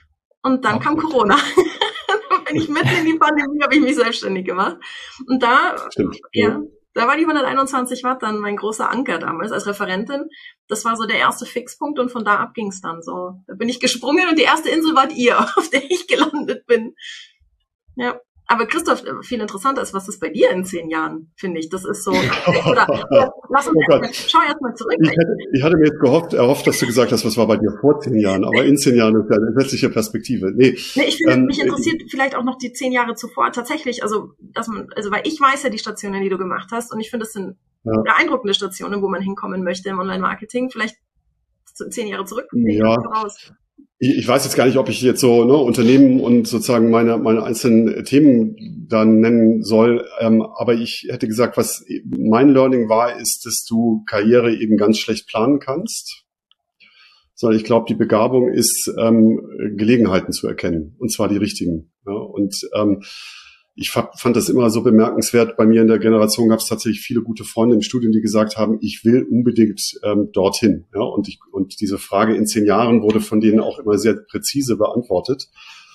Und dann Auch kam gut. Corona. Dann bin ich mitten in die Pandemie, habe ich mich selbstständig gemacht. Und da, Stimmt. ja, da war die hunderteinundzwanzig Watt dann mein großer Anker damals als Referentin. Das war so der erste Fixpunkt und von da ab ging's dann so. Da bin ich gesprungen und die erste Insel wart ihr, auf der ich gelandet bin. Ja. Aber Christoph, viel interessanter ist, was ist bei dir in zehn Jahren, finde ich. Das ist so, oder, lass uns, oh schau erst mal zurück. Ich hätte, ich hatte mir jetzt gehofft, erhofft, dass du gesagt hast, was war bei dir vor zehn Jahren, aber in zehn Jahren ist ja eine plötzliche Perspektive. Nee, nee ich finde, ähm, mich interessiert vielleicht auch noch die zehn Jahre zuvor tatsächlich, also, dass man, also, weil ich weiß ja die Stationen, die du gemacht hast und ich finde, das sind ja. beeindruckende Stationen, wo man hinkommen möchte im Online-Marketing. Vielleicht zehn Jahre zurück. Ja. Raus. Ich weiß jetzt gar nicht, ob ich jetzt so ne, Unternehmen und sozusagen meine meine einzelnen Themen dann nennen soll, ähm, aber ich hätte gesagt, was mein Learning war, ist, dass du Karriere eben ganz schlecht planen kannst, sondern ich glaube, die Begabung ist, ähm, Gelegenheiten zu erkennen, und zwar die richtigen. Ja, und ähm, ich fand das immer so bemerkenswert. Bei mir in der Generation gab es tatsächlich viele gute Freunde im Studium, die gesagt haben, ich will unbedingt ähm, dorthin. Ja, und, ich, und diese Frage in zehn Jahren wurde von denen auch immer sehr präzise beantwortet.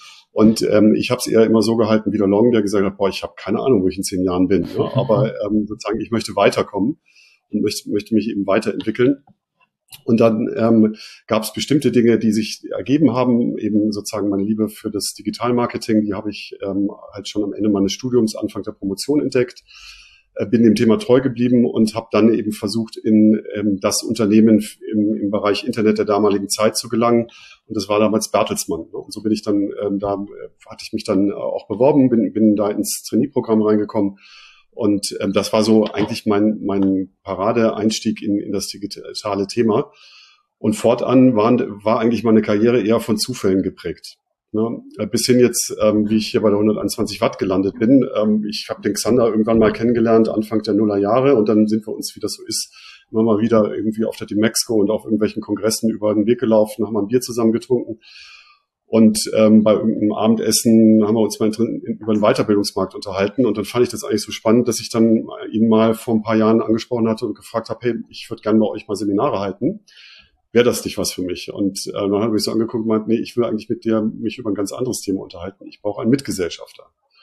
Und ähm, ich habe es eher immer so gehalten wie der Long, der gesagt hat, boah, ich habe keine Ahnung, wo ich in zehn Jahren bin. Ja, aber ähm, sozusagen, ich möchte weiterkommen und möchte, möchte mich eben weiterentwickeln. Und dann ähm, gab es bestimmte Dinge, die sich ergeben haben, eben sozusagen meine Liebe für das Digitalmarketing, die habe ich ähm, halt schon am Ende meines Studiums, Anfang der Promotion entdeckt, äh, bin dem Thema treu geblieben und habe dann eben versucht, in ähm, das Unternehmen im, im Bereich Internet der damaligen Zeit zu gelangen. Und das war damals Bertelsmann. Und so bin ich dann, ähm, da hatte ich mich dann auch beworben, bin, bin da ins Trainee-Programm reingekommen. Und ähm, das war so eigentlich mein mein Paradeeinstieg in, in das digitale Thema. Und fortan waren, war eigentlich meine Karriere eher von Zufällen geprägt. Ne? Bis hin jetzt, ähm, wie ich hier bei der hunderteinundzwanzig Watt gelandet bin. Ähm, ich habe den Xander irgendwann mal kennengelernt, Anfang der Nullerjahre. Und dann sind wir uns, wie das so ist, immer mal wieder irgendwie auf der Demexco und auf irgendwelchen Kongressen über den Weg gelaufen, haben mal ein Bier zusammen getrunken. Und ähm, bei irgendeinem Abendessen haben wir uns mal drin, über den Weiterbildungsmarkt unterhalten. Und dann fand ich das eigentlich so spannend, dass ich dann ihn mal vor ein paar Jahren angesprochen hatte und gefragt habe, hey, ich würde gerne bei euch mal Seminare halten. Wäre das nicht was für mich? Und äh, dann habe ich so angeguckt und meint, nee, ich will eigentlich mit dir mich über ein ganz anderes Thema unterhalten. Ich brauche einen Mitgesellschafter.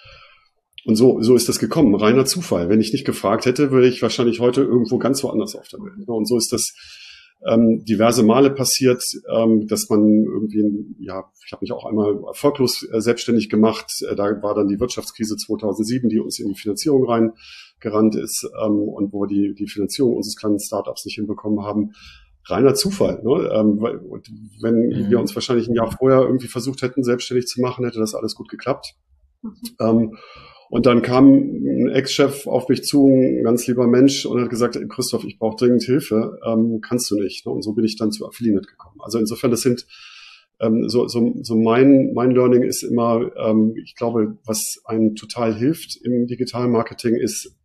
Und so, so ist das gekommen. Reiner Zufall. Wenn ich nicht gefragt hätte, würde ich wahrscheinlich heute irgendwo ganz woanders auf der Welt. Und so ist das ähm, diverse Male passiert, ähm, dass man irgendwie, ja, ich habe mich auch einmal erfolglos äh, selbstständig gemacht. Äh, da war dann die Wirtschaftskrise zweitausendsieben, die uns in die Finanzierung reingerannt ist ähm, und wo wir die, die Finanzierung unseres kleinen Startups nicht hinbekommen haben. Reiner Zufall. Ne? Ähm, wenn mhm. wir uns wahrscheinlich ein Jahr vorher irgendwie versucht hätten, selbstständig zu machen, hätte das alles gut geklappt. Mhm. Ähm, und dann kam ein Ex-Chef auf mich zu, ein ganz lieber Mensch, und hat gesagt, Christoph, ich brauche dringend Hilfe, ähm, kannst du nicht. Ne? Und so bin ich dann zu Affiliate gekommen. Also insofern, das sind ähm, so, so, so mein, mein Learning ist immer, ähm, ich glaube, was einem total hilft im digitalen Marketing ist,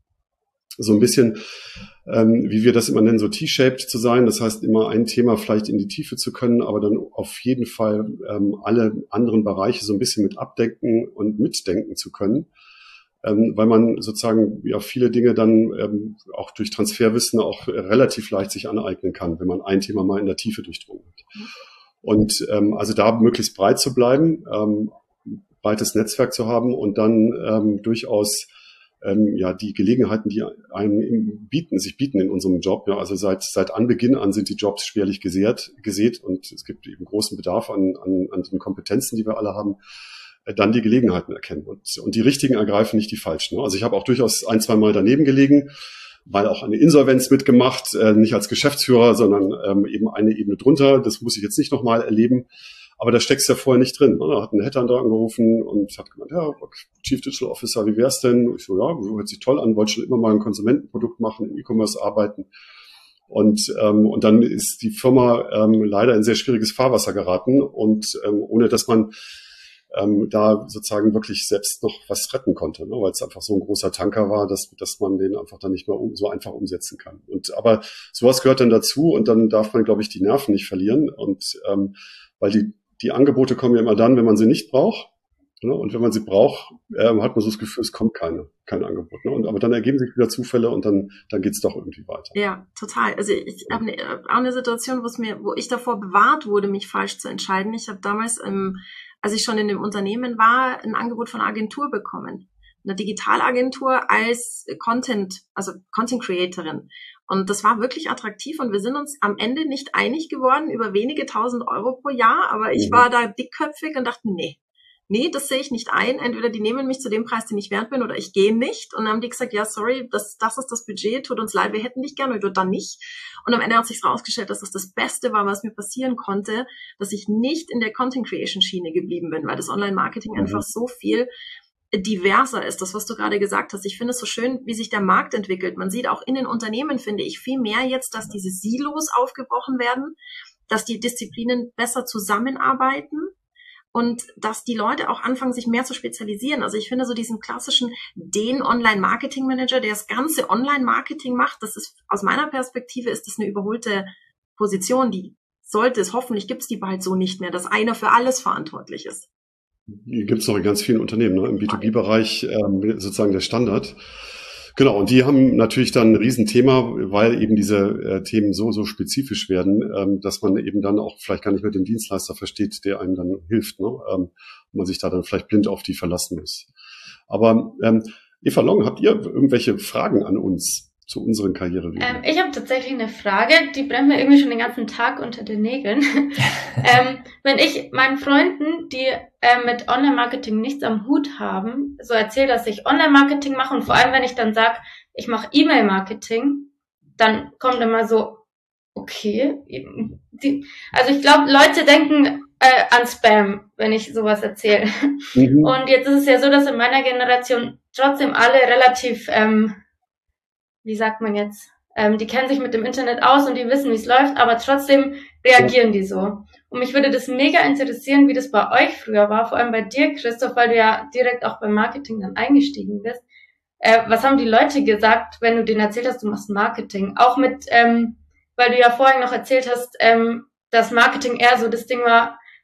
so ein bisschen, ähm, wie wir das immer nennen, so T-shaped zu sein. Das heißt, immer ein Thema vielleicht in die Tiefe zu können, aber dann auf jeden Fall ähm, alle anderen Bereiche so ein bisschen mit abdenken und mitdenken zu können. Ähm, weil man sozusagen ja viele Dinge dann ähm, auch durch Transferwissen auch relativ leicht sich aneignen kann, wenn man ein Thema mal in der Tiefe durchdrungen hat. Und ähm, also da möglichst breit zu bleiben, ähm, breites Netzwerk zu haben und dann ähm, durchaus ähm, ja die Gelegenheiten, die einem bieten, sich bieten in unserem Job. Ja, also seit seit Anbeginn an sind die Jobs schwerlich gesät, gesät und es gibt eben großen Bedarf an, an, an den Kompetenzen, die wir alle haben. Dann die Gelegenheiten erkennen und, und die richtigen ergreifen, nicht die falschen. Also ich habe auch durchaus ein, zwei Mal daneben gelegen, mal auch eine Insolvenz mitgemacht, äh, nicht als Geschäftsführer, sondern ähm, eben eine Ebene drunter. Das muss ich jetzt nicht nochmal erleben, aber da steckst du ja vorher nicht drin. Ne? Da hat ein Headhunter angerufen und hat gemeint, ja, Chief Digital Officer, wie wär's denn? Ich so, ja, hört sich toll an, wollte schon immer mal ein Konsumentenprodukt machen, im E-Commerce arbeiten. Und ähm, und dann ist die Firma ähm, leider in sehr schwieriges Fahrwasser geraten und ähm, ohne dass man Ähm, da sozusagen wirklich selbst noch was retten konnte, ne? Weil es einfach so ein großer Tanker war, dass dass man den einfach dann nicht mehr um, so einfach umsetzen kann. Und aber sowas gehört dann dazu und dann darf man, glaube ich, die Nerven nicht verlieren und ähm, weil die die Angebote kommen ja immer dann, wenn man sie nicht braucht, ne? Und wenn man sie braucht, ähm, hat man so das Gefühl, es kommt keine kein Angebot, ne? Und aber dann ergeben sich wieder Zufälle und dann dann geht's doch irgendwie weiter. Ja, total. Also ich habe ne, auch eine Situation, wo es mir, wo ich davor bewahrt wurde, mich falsch zu entscheiden. Ich habe damals im als ich schon in dem Unternehmen war, ein Angebot von einer Agentur bekommen. Eine Digitalagentur als Content, also Content Creatorin. Und das war wirklich attraktiv und wir sind uns am Ende nicht einig geworden über wenige tausend Euro pro Jahr, aber ich mhm. war da dickköpfig und dachte, nee, nee, das sehe ich nicht ein. Entweder die nehmen mich zu dem Preis, den ich wert bin, oder ich gehe nicht. Und dann haben die gesagt, ja, sorry, das, das ist das Budget, tut uns leid, wir hätten dich gerne, oder dann nicht. Und am Ende hat sich herausgestellt, dass das das Beste war, was mir passieren konnte, dass ich nicht in der Content-Creation-Schiene geblieben bin, weil das Online-Marketing mhm. einfach so viel diverser ist. Das, was du gerade gesagt hast. Ich finde es so schön, wie sich der Markt entwickelt. Man sieht auch in den Unternehmen, finde ich, viel mehr jetzt, dass diese Silos aufgebrochen werden, dass die Disziplinen besser zusammenarbeiten. Und dass die Leute auch anfangen, sich mehr zu spezialisieren. Also ich finde so diesen klassischen, den Online-Marketing-Manager, der das ganze Online-Marketing macht, das ist, aus meiner Perspektive ist das eine überholte Position, die sollte es, hoffentlich gibt es die bald so nicht mehr, dass einer für alles verantwortlich ist. Die gibt es noch in ganz vielen Unternehmen, ne? Im B zwei B-Bereich ähm, sozusagen der Standard. Genau, und die haben natürlich dann ein Riesenthema, weil eben diese äh, Themen so, so spezifisch werden, ähm, dass man eben dann auch vielleicht gar nicht mehr den Dienstleister versteht, der einem dann hilft, ne? ähm, und man sich da dann vielleicht blind auf die verlassen muss. Aber ähm, Eva Long, habt ihr irgendwelche Fragen an uns zu unseren Karrierewegen? Ähm, ich habe tatsächlich eine Frage, die brennt mir irgendwie schon den ganzen Tag unter den Nägeln. ähm, wenn ich meinen Freunden, die äh, mit Online-Marketing nichts am Hut haben, so erzähle, dass ich Online-Marketing mache und vor allem, wenn ich dann sage, ich mache E-Mail-Marketing, dann kommt immer so, okay. Die, also ich glaube, Leute denken äh, an Spam, wenn ich sowas erzähle. Mhm. Und jetzt ist es ja so, dass in meiner Generation trotzdem alle relativ... Ähm, wie sagt man jetzt, ähm, die kennen sich mit dem Internet aus und die wissen, wie es läuft, aber trotzdem reagieren die so. Und mich würde das mega interessieren, wie das bei euch früher war, vor allem bei dir, Christoph, weil du ja direkt auch beim Marketing dann eingestiegen bist. Äh, was haben die Leute gesagt, wenn du denen erzählt hast, du machst Marketing? Auch mit, ähm, weil du ja vorhin noch erzählt hast, ähm, dass Marketing eher so das Ding war,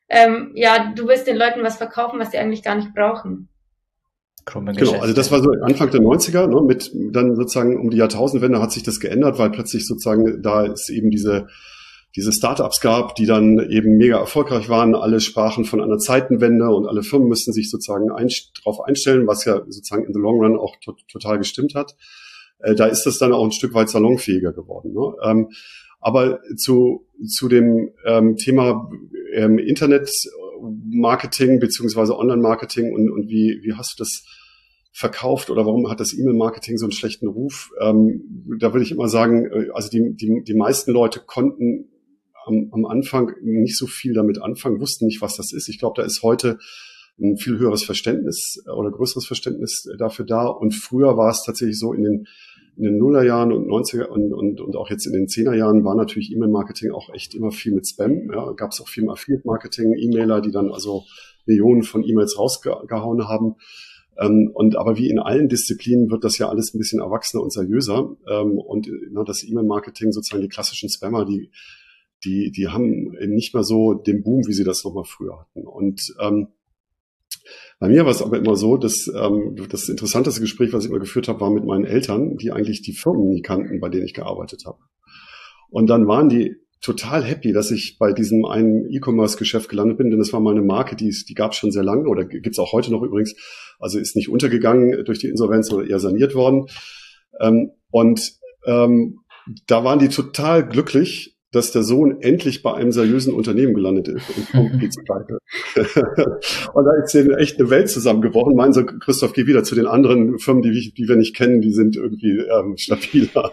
ähm, ja, du willst den Leuten was verkaufen, was sie eigentlich gar nicht brauchen. Genau, also das war so Anfang der neunziger, ne, mit dann sozusagen um die Jahrtausendwende hat sich das geändert, weil plötzlich sozusagen da es eben diese diese Startups gab, die dann eben mega erfolgreich waren. Alle sprachen von einer Zeitenwende und alle Firmen müssten sich sozusagen ein, drauf einstellen, was ja sozusagen in the long run auch to- total gestimmt hat. Äh, da ist das dann auch ein Stück weit salonfähiger geworden. Ne? Ähm, aber zu zu dem ähm, Thema ähm, Internet-Marketing beziehungsweise Online-Marketing und und wie wie hast du das verkauft oder warum hat das E-Mail-Marketing so einen schlechten Ruf? Ähm, da würde ich immer sagen, also die die die meisten Leute konnten am, am Anfang nicht so viel damit anfangen, wussten nicht, was das ist. Ich glaube, da ist heute ein viel höheres Verständnis oder größeres Verständnis dafür da. Und früher war es tatsächlich so in den in den Nullerjahren und neunziger und, und, und auch jetzt in den Zehnerjahren war natürlich E-Mail-Marketing auch echt immer viel mit Spam. Ja, gab es auch viel Affiliate-Marketing, E-Mailer, die dann also Millionen von E-Mails rausgehauen haben. Ähm, und aber wie in allen Disziplinen wird das ja alles ein bisschen erwachsener und seriöser. Ähm, und na, das E-Mail-Marketing, sozusagen die klassischen Spammer, die die die haben nicht mehr so den Boom, wie sie das noch mal früher hatten. Und ähm, bei mir war es aber immer so, dass ähm, das interessanteste Gespräch, was ich immer geführt habe, war mit meinen Eltern, die eigentlich die Firmen nie kannten, bei denen ich gearbeitet habe. Und dann waren die total happy, dass ich bei diesem einen E-Commerce-Geschäft gelandet bin, denn das war mal eine Marke, die, die gab es schon sehr lange oder gibt's auch heute noch übrigens. Also ist nicht untergegangen durch die Insolvenz oder eher saniert worden. Ähm, und ähm, da waren die total glücklich, dass der Sohn endlich bei einem seriösen Unternehmen gelandet ist und Punkt geht's pleite. Und da ist denen echt eine Welt zusammengebrochen. Meinen so, Christoph, geh wieder zu den anderen Firmen, die, die wir nicht kennen, die sind irgendwie ähm, stabiler.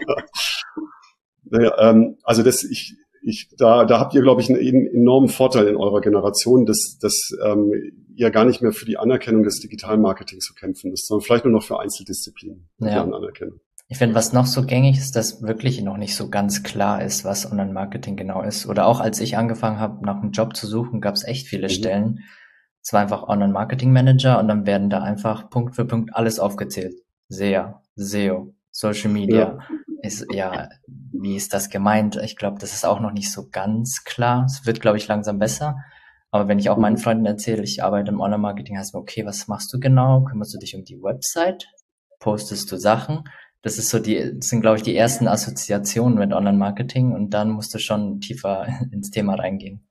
Naja, ähm, also das, ich, ich, da, da habt ihr, glaube ich, einen enormen Vorteil in eurer Generation, dass, dass ähm, ihr gar nicht mehr für die Anerkennung des Digitalmarketings zu kämpfen müsst, sondern vielleicht nur noch für Einzeldisziplinen, ja. deren Anerkennung. Ich finde, was noch so gängig ist, dass wirklich noch nicht so ganz klar ist, was Online-Marketing genau ist. Oder auch als ich angefangen habe, nach einem Job zu suchen, gab es echt viele mhm. Stellen. Es war einfach Online-Marketing-Manager und dann werden da einfach Punkt für Punkt alles aufgezählt. S E A, S E O, Social Media. Ja. Ist, ja, wie ist das gemeint? Ich glaube, das ist auch noch nicht so ganz klar. Es wird, glaube ich, langsam besser. Aber wenn ich auch meinen Freunden erzähle, ich arbeite im Online-Marketing, heißt mir, okay, was machst du genau? Kümmerst du dich um die Website? Postest du Sachen? Das ist so die, das sind, glaube ich, die ersten Assoziationen mit Online-Marketing und dann musst du schon tiefer ins Thema reingehen.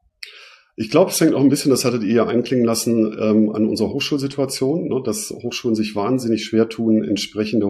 Ich glaube, es hängt auch ein bisschen, das hattet ihr ja einklingen lassen, ähm, an unserer Hochschulsituation, ne, dass Hochschulen sich wahnsinnig schwer tun, entsprechende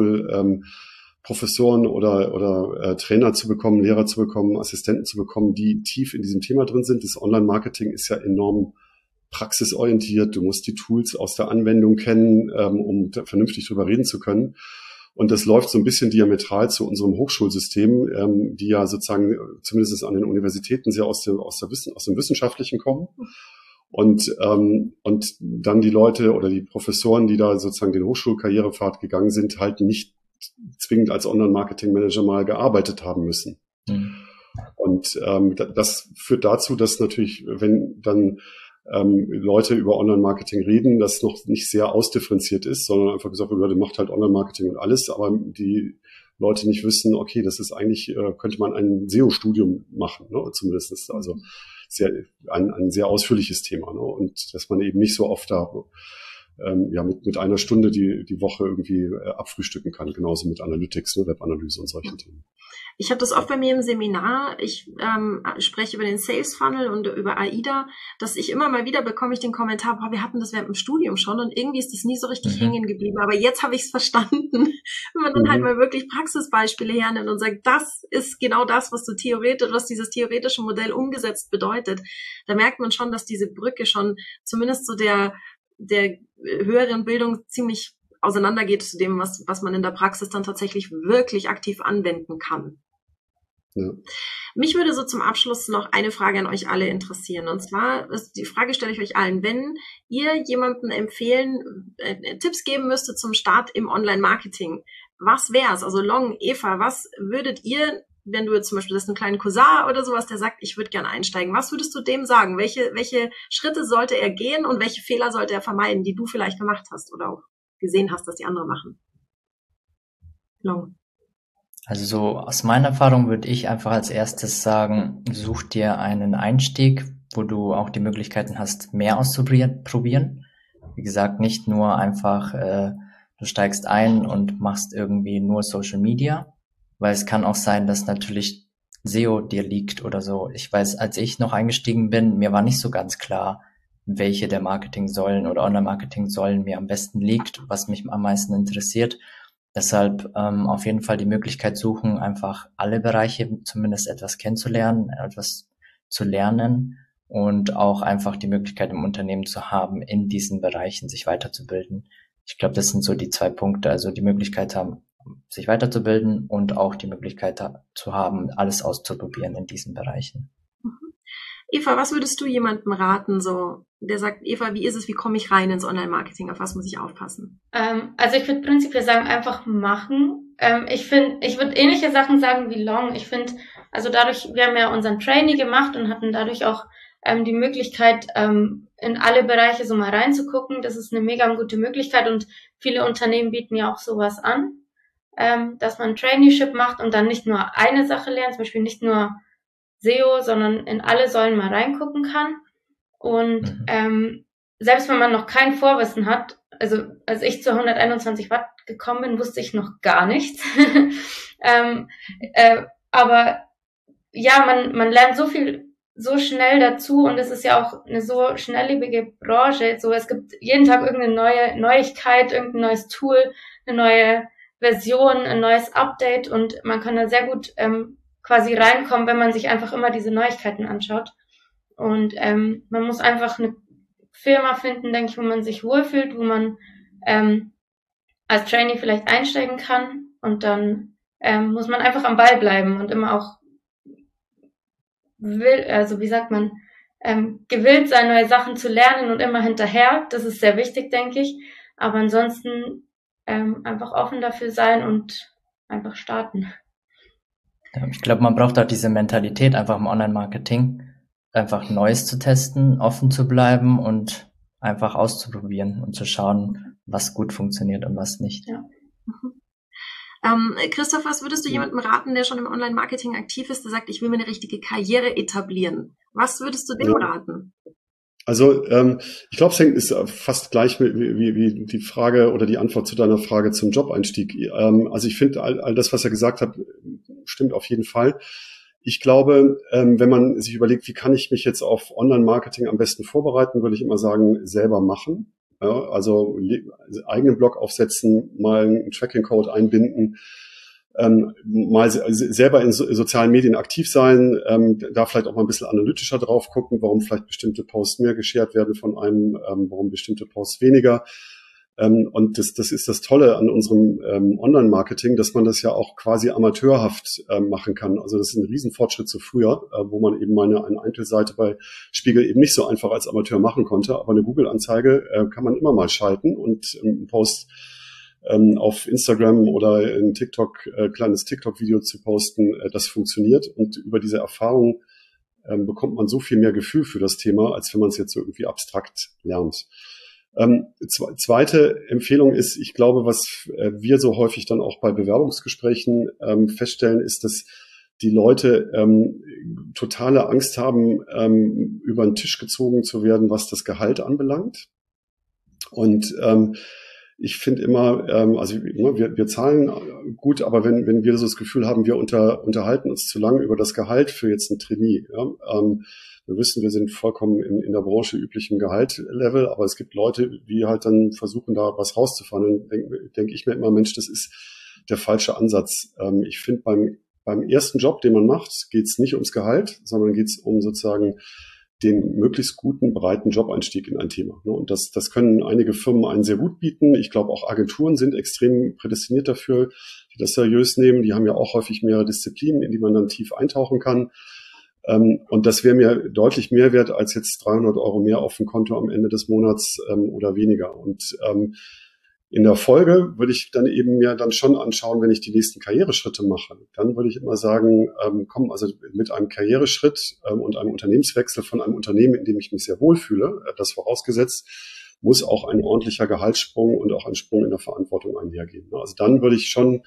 Hochschulprofessoren ähm, oder, oder äh, Trainer zu bekommen, Lehrer zu bekommen, Assistenten zu bekommen, die tief in diesem Thema drin sind. Das Online-Marketing ist ja enorm praxisorientiert. Du musst die Tools aus der Anwendung kennen, ähm, um vernünftig drüber reden zu können. Und das läuft so ein bisschen diametral zu unserem Hochschulsystem, ähm, die ja sozusagen zumindest an den Universitäten sehr aus dem, aus der Wissen, aus dem Wissenschaftlichen kommen. Und, ähm, und dann die Leute oder die Professoren, die da sozusagen den Hochschulkarrierepfad gegangen sind, halt nicht zwingend als Online-Marketing-Manager mal gearbeitet haben müssen. Mhm. Und ähm, das führt dazu, dass natürlich, wenn dann Ähm, Leute über Online-Marketing reden, das noch nicht sehr ausdifferenziert ist, sondern einfach gesagt wird, der macht halt Online-Marketing und alles, aber die Leute nicht wissen, okay, das ist eigentlich, äh, könnte man ein S E O-Studium machen, ne, zumindest, also sehr, ein, ein sehr ausführliches Thema, ne, und dass man eben nicht so oft da ähm, ja mit, mit einer Stunde die, die Woche irgendwie äh, abfrühstücken kann, genauso mit Analytics, ne, Webanalyse und solchen Themen. Ich habe das oft bei mir im Seminar, ich ähm, spreche über den Sales Funnel und über AIDA, dass ich immer mal wieder bekomme ich den Kommentar, boah, wir hatten das während dem Studium schon und irgendwie ist das nie so richtig mhm. hängen geblieben, aber jetzt habe ich es verstanden, wenn man dann mhm. halt mal wirklich Praxisbeispiele hernimmt und sagt, das ist genau das, was du theoretisch, was dieses theoretische Modell umgesetzt bedeutet, da merkt man schon, dass diese Brücke schon zumindest so der der höheren Bildung ziemlich auseinandergeht zu dem, was, was man in der Praxis dann tatsächlich wirklich aktiv anwenden kann. Ja. Mich würde so zum Abschluss noch eine Frage an euch alle interessieren. Und zwar, die Frage stelle ich euch allen, wenn ihr jemandem empfehlen, äh, Tipps geben müsstet zum Start im Online-Marketing, was wär's? Also Long, Eva, was würdet ihr, wenn du jetzt zum Beispiel, das ist ein kleiner Cousin oder sowas, der sagt, ich würde gerne einsteigen, was würdest du dem sagen? Welche, welche Schritte sollte er gehen und welche Fehler sollte er vermeiden, die du vielleicht gemacht hast oder auch gesehen hast, dass die andere machen? Long. Also so aus meiner Erfahrung würde ich einfach als erstes sagen, such dir einen Einstieg, wo du auch die Möglichkeiten hast, mehr auszuprobieren. Probieren. Wie gesagt, nicht nur einfach, äh, du steigst ein und machst irgendwie nur Social Media, weil es kann auch sein, dass natürlich S E O dir liegt oder so. Ich weiß, als ich noch eingestiegen bin, mir war nicht so ganz klar, welche der Marketing-Säulen oder Online-Marketing-Säulen mir am besten liegt, was mich am meisten interessiert. Deshalb ähm, auf jeden Fall die Möglichkeit suchen, einfach alle Bereiche zumindest etwas kennenzulernen, etwas zu lernen und auch einfach die Möglichkeit im Unternehmen zu haben, in diesen Bereichen sich weiterzubilden. Ich glaube, das sind so die zwei Punkte, also die Möglichkeit haben, sich weiterzubilden und auch die Möglichkeit zu haben, alles auszuprobieren in diesen Bereichen. Eva, was würdest du jemandem raten, so, der sagt, Eva, wie ist es, wie komme ich rein ins Online-Marketing, auf was muss ich aufpassen? Ähm, also ich würde prinzipiell sagen, einfach machen. Ähm, ich finde, ich würde ähnliche Sachen sagen wie Long. Ich finde, also dadurch, wir haben ja unseren Trainee gemacht und hatten dadurch auch ähm, die Möglichkeit, ähm, in alle Bereiche so mal reinzugucken. Das ist eine mega gute Möglichkeit und viele Unternehmen bieten ja auch sowas an, ähm, dass man ein Traineeship macht und dann nicht nur eine Sache lernt, zum Beispiel nicht nur S E O, sondern in alle Säulen mal reingucken kann. Und mhm. ähm, selbst wenn man noch kein Vorwissen hat, also als ich zu hunderteinundzwanzig Watt gekommen bin, wusste ich noch gar nichts. ähm, äh, aber ja, man man lernt so viel so schnell dazu und es ist ja auch eine so schnelllebige Branche. So, es gibt jeden Tag irgendeine neue Neuigkeit, irgendein neues Tool, eine neue Version, ein neues Update und man kann da sehr gut ähm, quasi reinkommen, wenn man sich einfach immer diese Neuigkeiten anschaut. Und ähm, man muss einfach eine Firma finden, denke ich, wo man sich wohlfühlt, wo man ähm, als Trainee vielleicht einsteigen kann und dann ähm, muss man einfach am Ball bleiben und immer auch will, also wie sagt man, ähm, gewillt sein, neue Sachen zu lernen und immer hinterher. Das ist sehr wichtig, denke ich. Aber ansonsten ähm, einfach offen dafür sein und einfach starten. Ich glaube, man braucht auch diese Mentalität einfach im Online-Marketing, einfach Neues zu testen, offen zu bleiben und einfach auszuprobieren und zu schauen, was gut funktioniert und was nicht. Ja. Mhm. Ähm, Christoph, was würdest du jemandem raten, der schon im Online-Marketing aktiv ist, der sagt, ich will mir eine richtige Karriere etablieren? Was würdest du dem ja. raten? Also ähm, ich glaube, es hängt ist fast gleich wie, wie, wie die Frage oder die Antwort zu deiner Frage zum Jobeinstieg. Ähm, also ich finde, all, all das, was er gesagt hat, stimmt auf jeden Fall. Ich glaube, ähm, wenn man sich überlegt, wie kann ich mich jetzt auf Online-Marketing am besten vorbereiten, würde ich immer sagen, selber machen. Ja, also eigenen Blog aufsetzen, mal einen Tracking-Code einbinden, ähm, mal selber in so, sozialen Medien aktiv sein, ähm, da vielleicht auch mal ein bisschen analytischer drauf gucken, warum vielleicht bestimmte Posts mehr geshared werden von einem, ähm, warum bestimmte Posts weniger. Ähm, und das, das ist das Tolle an unserem ähm, Online-Marketing, dass man das ja auch quasi amateurhaft ähm, machen kann. Also das ist ein Riesenfortschritt zu früher, äh, wo man eben mal eine, eine Einzelseite bei Spiegel eben nicht so einfach als Amateur machen konnte. Aber eine Google-Anzeige äh, kann man immer mal schalten und ähm, einen Post ähm, auf Instagram oder ein TikTok, äh, kleines TikTok-Video zu posten, äh, das funktioniert. Und über diese Erfahrung ähm, bekommt man so viel mehr Gefühl für das Thema, als wenn man es jetzt so irgendwie abstrakt lernt. Ähm, zweite Empfehlung ist, ich glaube, was äh, wir so häufig dann auch bei Bewerbungsgesprächen ähm, feststellen, ist, dass die Leute ähm, totale Angst haben, ähm, über den Tisch gezogen zu werden, was das Gehalt anbelangt. Und ähm, ich finde immer, ähm, also wir, wir zahlen gut, aber wenn, wenn wir so das Gefühl haben, wir unter, unterhalten uns zu lange über das Gehalt für jetzt ein Trainee, ja, ähm, wir wissen, wir sind vollkommen in, in der Branche üblichen Gehaltlevel, aber es gibt Leute, die halt dann versuchen, da was rauszufahren. Dann denke denk ich mir immer, Mensch, das ist der falsche Ansatz. Ähm, ich finde, beim, beim ersten Job, den man macht, geht es nicht ums Gehalt, sondern geht es um sozusagen den möglichst guten, breiten Jobeinstieg in ein Thema. Und das, das können einige Firmen einen sehr gut bieten. Ich glaube, auch Agenturen sind extrem prädestiniert dafür, die das seriös nehmen. Die haben ja auch häufig mehrere Disziplinen, in die man dann tief eintauchen kann. Und das wäre mir deutlich mehr wert als jetzt dreihundert Euro mehr auf dem Konto am Ende des Monats oder weniger. Und in der Folge würde ich dann eben mir dann schon anschauen, wenn ich die nächsten Karriereschritte mache. Dann würde ich immer sagen, komm, also mit einem Karriereschritt und einem Unternehmenswechsel von einem Unternehmen, in dem ich mich sehr wohlfühle, das vorausgesetzt, muss auch ein ordentlicher Gehaltssprung und auch ein Sprung in der Verantwortung einhergehen. Also dann würde ich schon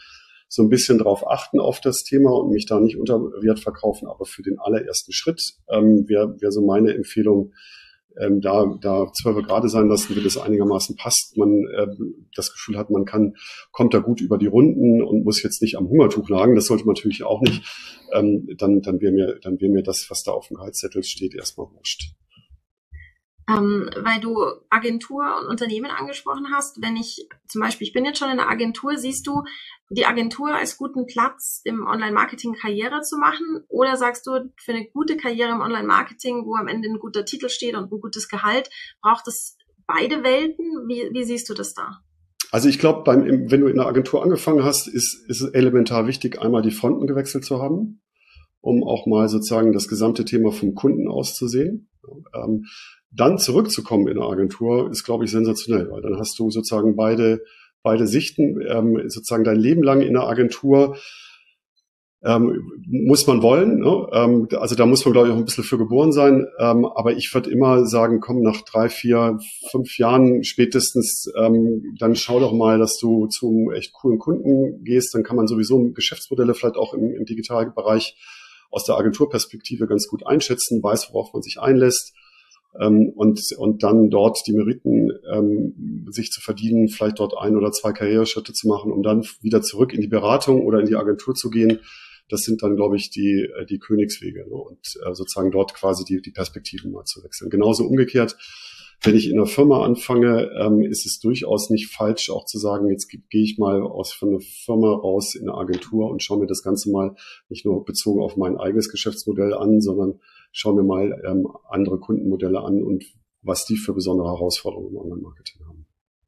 so ein bisschen drauf achten auf das Thema und mich da nicht unter Wert verkaufen, aber für den allerersten Schritt ähm, wäre wär so meine Empfehlung, ähm, da da zwölf gerade sein lassen, wenn es einigermaßen passt, man äh, das Gefühl hat, man kann kommt da gut über die Runden und muss jetzt nicht am Hungertuch nagen, das sollte man natürlich auch nicht, ähm, dann dann wäre mir dann wäre mir das, was da auf dem Gehaltszettel steht, erstmal wurscht. Ähm, weil du Agentur und Unternehmen angesprochen hast, wenn ich zum Beispiel, ich bin jetzt schon in der Agentur, siehst du die Agentur als guten Platz im Online-Marketing Karriere zu machen, oder sagst du, für eine gute Karriere im Online-Marketing, wo am Ende ein guter Titel steht und ein gutes Gehalt, braucht es beide Welten? Wie, wie siehst du das da? Also ich glaube, beim wenn du in der Agentur angefangen hast, ist, ist es elementar wichtig, einmal die Fronten gewechselt zu haben, um auch mal sozusagen das gesamte Thema vom Kunden aus zu sehen. Ähm, dann zurückzukommen in der Agentur ist, glaube ich, sensationell, weil dann hast du sozusagen beide beide Sichten, ähm, sozusagen dein Leben lang in der Agentur ähm, muss man wollen, ne? ähm, also da muss man, glaube ich, auch ein bisschen für geboren sein, ähm, aber ich würde immer sagen, komm, nach drei, vier, fünf Jahren spätestens, ähm, dann schau doch mal, dass du zum echt coolen Kunden gehst, dann kann man sowieso Geschäftsmodelle vielleicht auch im, im digitalen Bereich aus der Agenturperspektive ganz gut einschätzen, weiß, worauf man sich einlässt. Ähm, und und dann dort die Meriten ähm, sich zu verdienen, vielleicht dort ein oder zwei Karriereschritte zu machen, um dann wieder zurück in die Beratung oder in die Agentur zu gehen. Das sind dann, glaube ich, die die Königswege, ne? Und äh, sozusagen dort quasi die die Perspektiven mal zu wechseln. Genauso umgekehrt, wenn ich in einer Firma anfange, ähm, ist es durchaus nicht falsch, auch zu sagen, jetzt gehe ich mal aus von einer Firma raus in eine Agentur und schaue mir das Ganze mal nicht nur bezogen auf mein eigenes Geschäftsmodell an, sondern schauen wir mal ähm, andere Kundenmodelle an und was die für besondere Herausforderungen im Online-Marketing haben.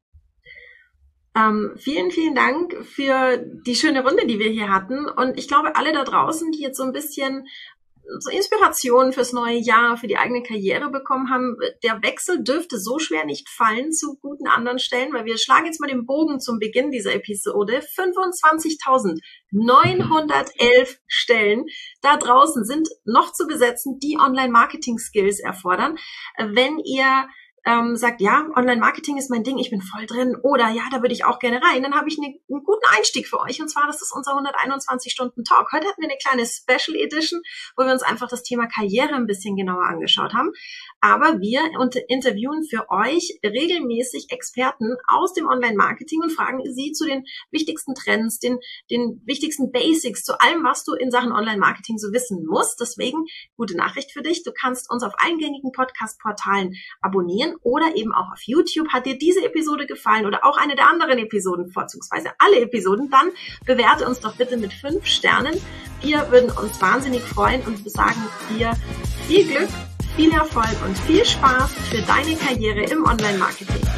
Ähm, vielen, vielen Dank für die schöne Runde, die wir hier hatten. Und ich glaube, alle da draußen, die jetzt so ein bisschen so Inspiration fürs neue Jahr, für die eigene Karriere bekommen haben, der Wechsel dürfte so schwer nicht fallen zu guten anderen Stellen, weil wir schlagen jetzt mal den Bogen zum Beginn dieser Episode. fünfundzwanzigtausendneunhundertelf Stellen da draußen sind noch zu besetzen, die Online-Marketing-Skills erfordern. Wenn ihr ähm, sagt, ja, Online-Marketing ist mein Ding, ich bin voll drin, oder ja, da würde ich auch gerne rein, dann habe ich eine, einen guten Einstieg für euch, und zwar, das ist unser hunderteinundzwanzig Stunden Talk. Heute hatten wir eine kleine Special Edition, wo wir uns einfach das Thema Karriere ein bisschen genauer angeschaut haben, aber wir interviewen für euch regelmäßig Experten aus dem Online-Marketing und fragen sie zu den wichtigsten Trends, den, den wichtigsten Basics, zu allem, was du in Sachen Online-Marketing so wissen musst. Deswegen, gute Nachricht für dich, du kannst uns auf allen gängigen Podcast-Portalen abonnieren oder eben auch auf YouTube. Hat dir diese Episode gefallen oder auch eine der anderen Episoden, vorzugsweise alle Episoden, dann bewerte uns doch bitte mit fünf Sternen. Wir würden uns wahnsinnig freuen und sagen dir viel Glück, viel Erfolg und viel Spaß für deine Karriere im Online-Marketing.